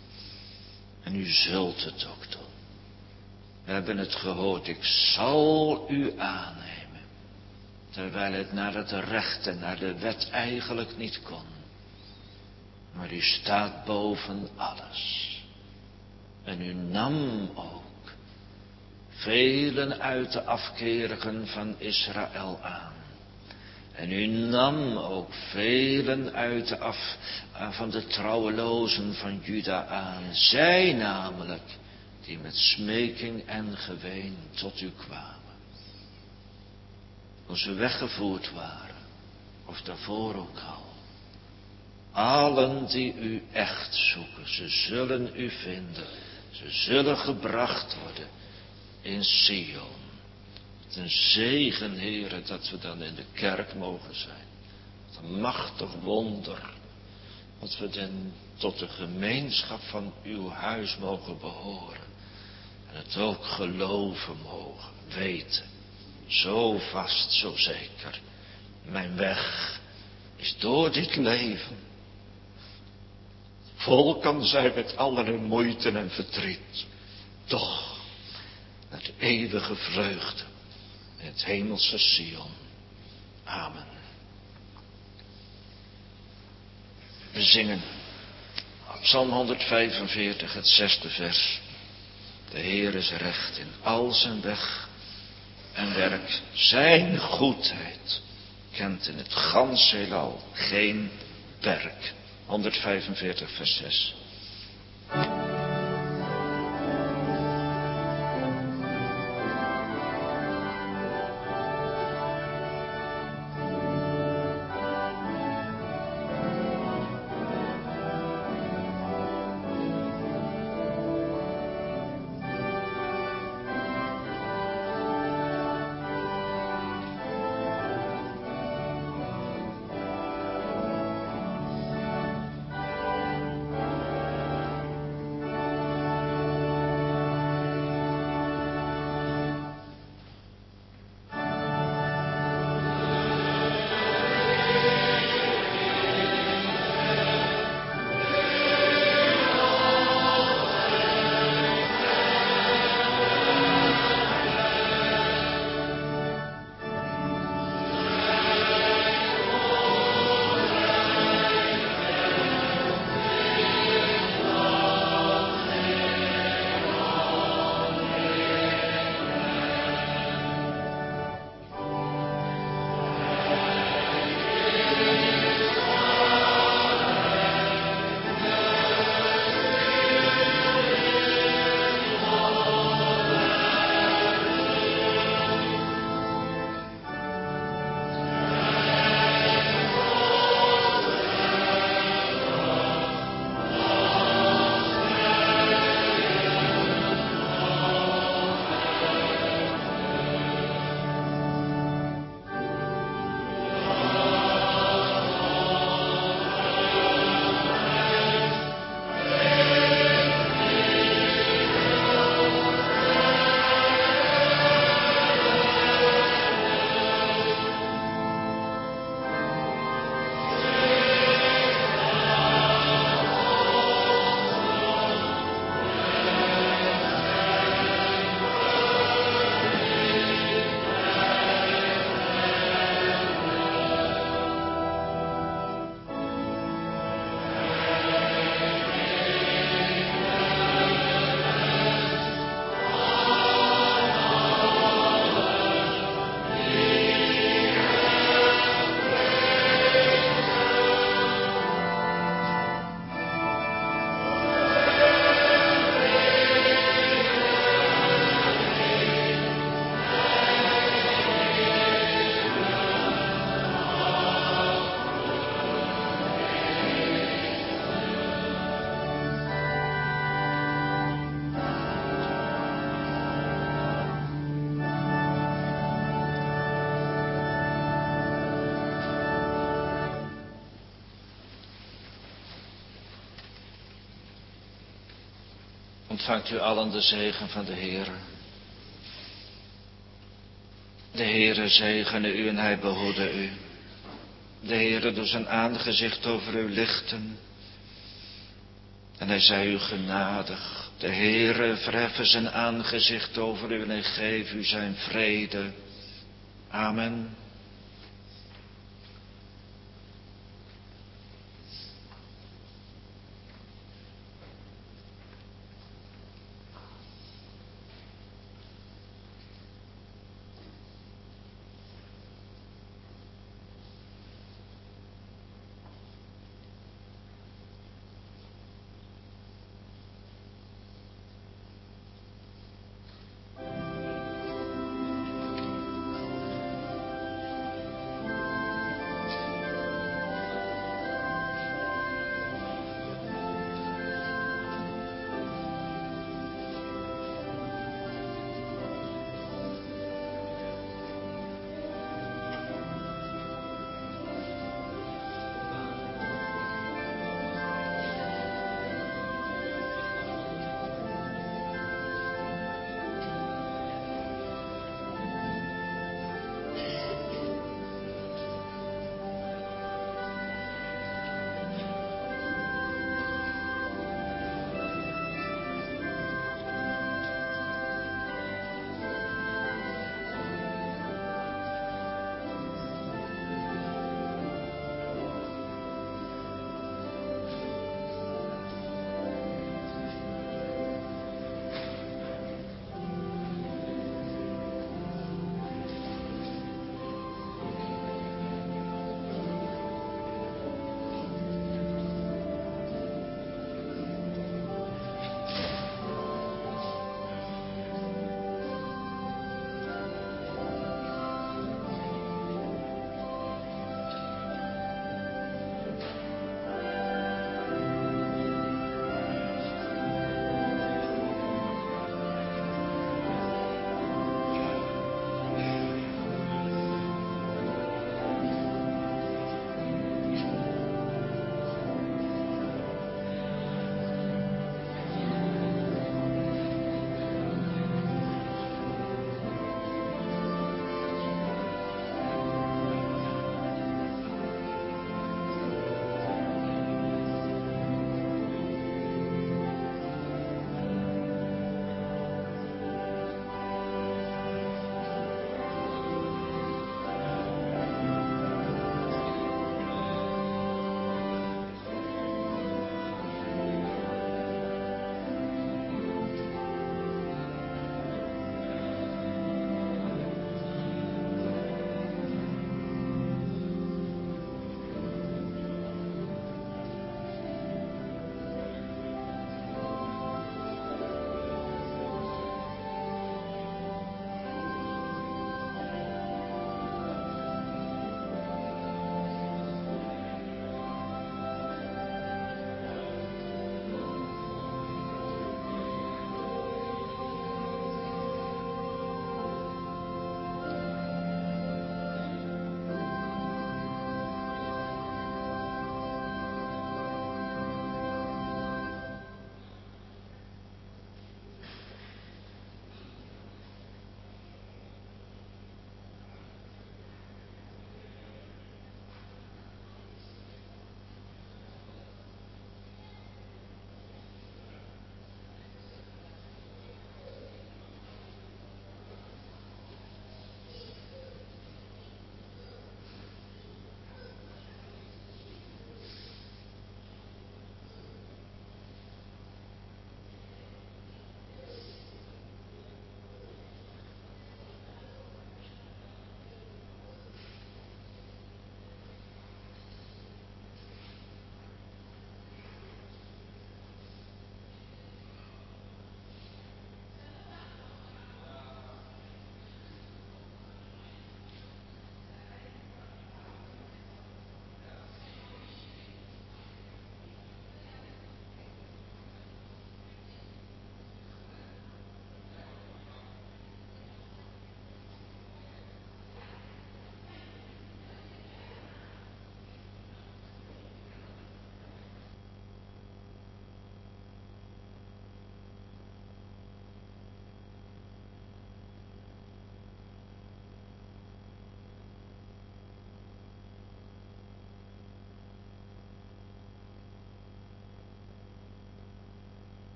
En u zult het ook doen. We hebben het gehoord, ik zal u aannemen. Terwijl het naar het recht en naar de wet eigenlijk niet kon. Maar u staat boven alles. En u nam ook velen uit de afkerigen van Israël aan. En u nam ook velen uit de af, van de trouwelozen van Juda aan. Zij namelijk, die met smeking en geween tot u kwamen. Toen ze weggevoerd waren, of daarvoor ook al. Allen die u echt zoeken, ze zullen u vinden. Ze zullen gebracht worden in Sion. Het is een zegen, Heere, dat we dan in de kerk mogen zijn. Wat een machtig wonder. Dat we dan tot de gemeenschap van uw huis mogen behoren. En het ook geloven mogen, weten. Zo vast, zo zeker. Mijn weg is door dit leven. Vol kan zijn met allerlei moeite en verdriet. Toch, met eeuwige vreugde. In het hemelse Sion. Amen. We zingen op Psalm honderdvijfenveertig, het zesde vers. De Heer is recht in al zijn weg en werk. Zijn goedheid kent in het gans heelal geen perk. honderdvijfenveertig, vers zes. Ontvangt u allen de zegen van de Heere. De Heere zegene u en hij behoede u. De Heere doet zijn aangezicht over u lichten. En hij zij u genadig. De Heere verheffen zijn aangezicht over u en hij geeft u zijn vrede. Amen.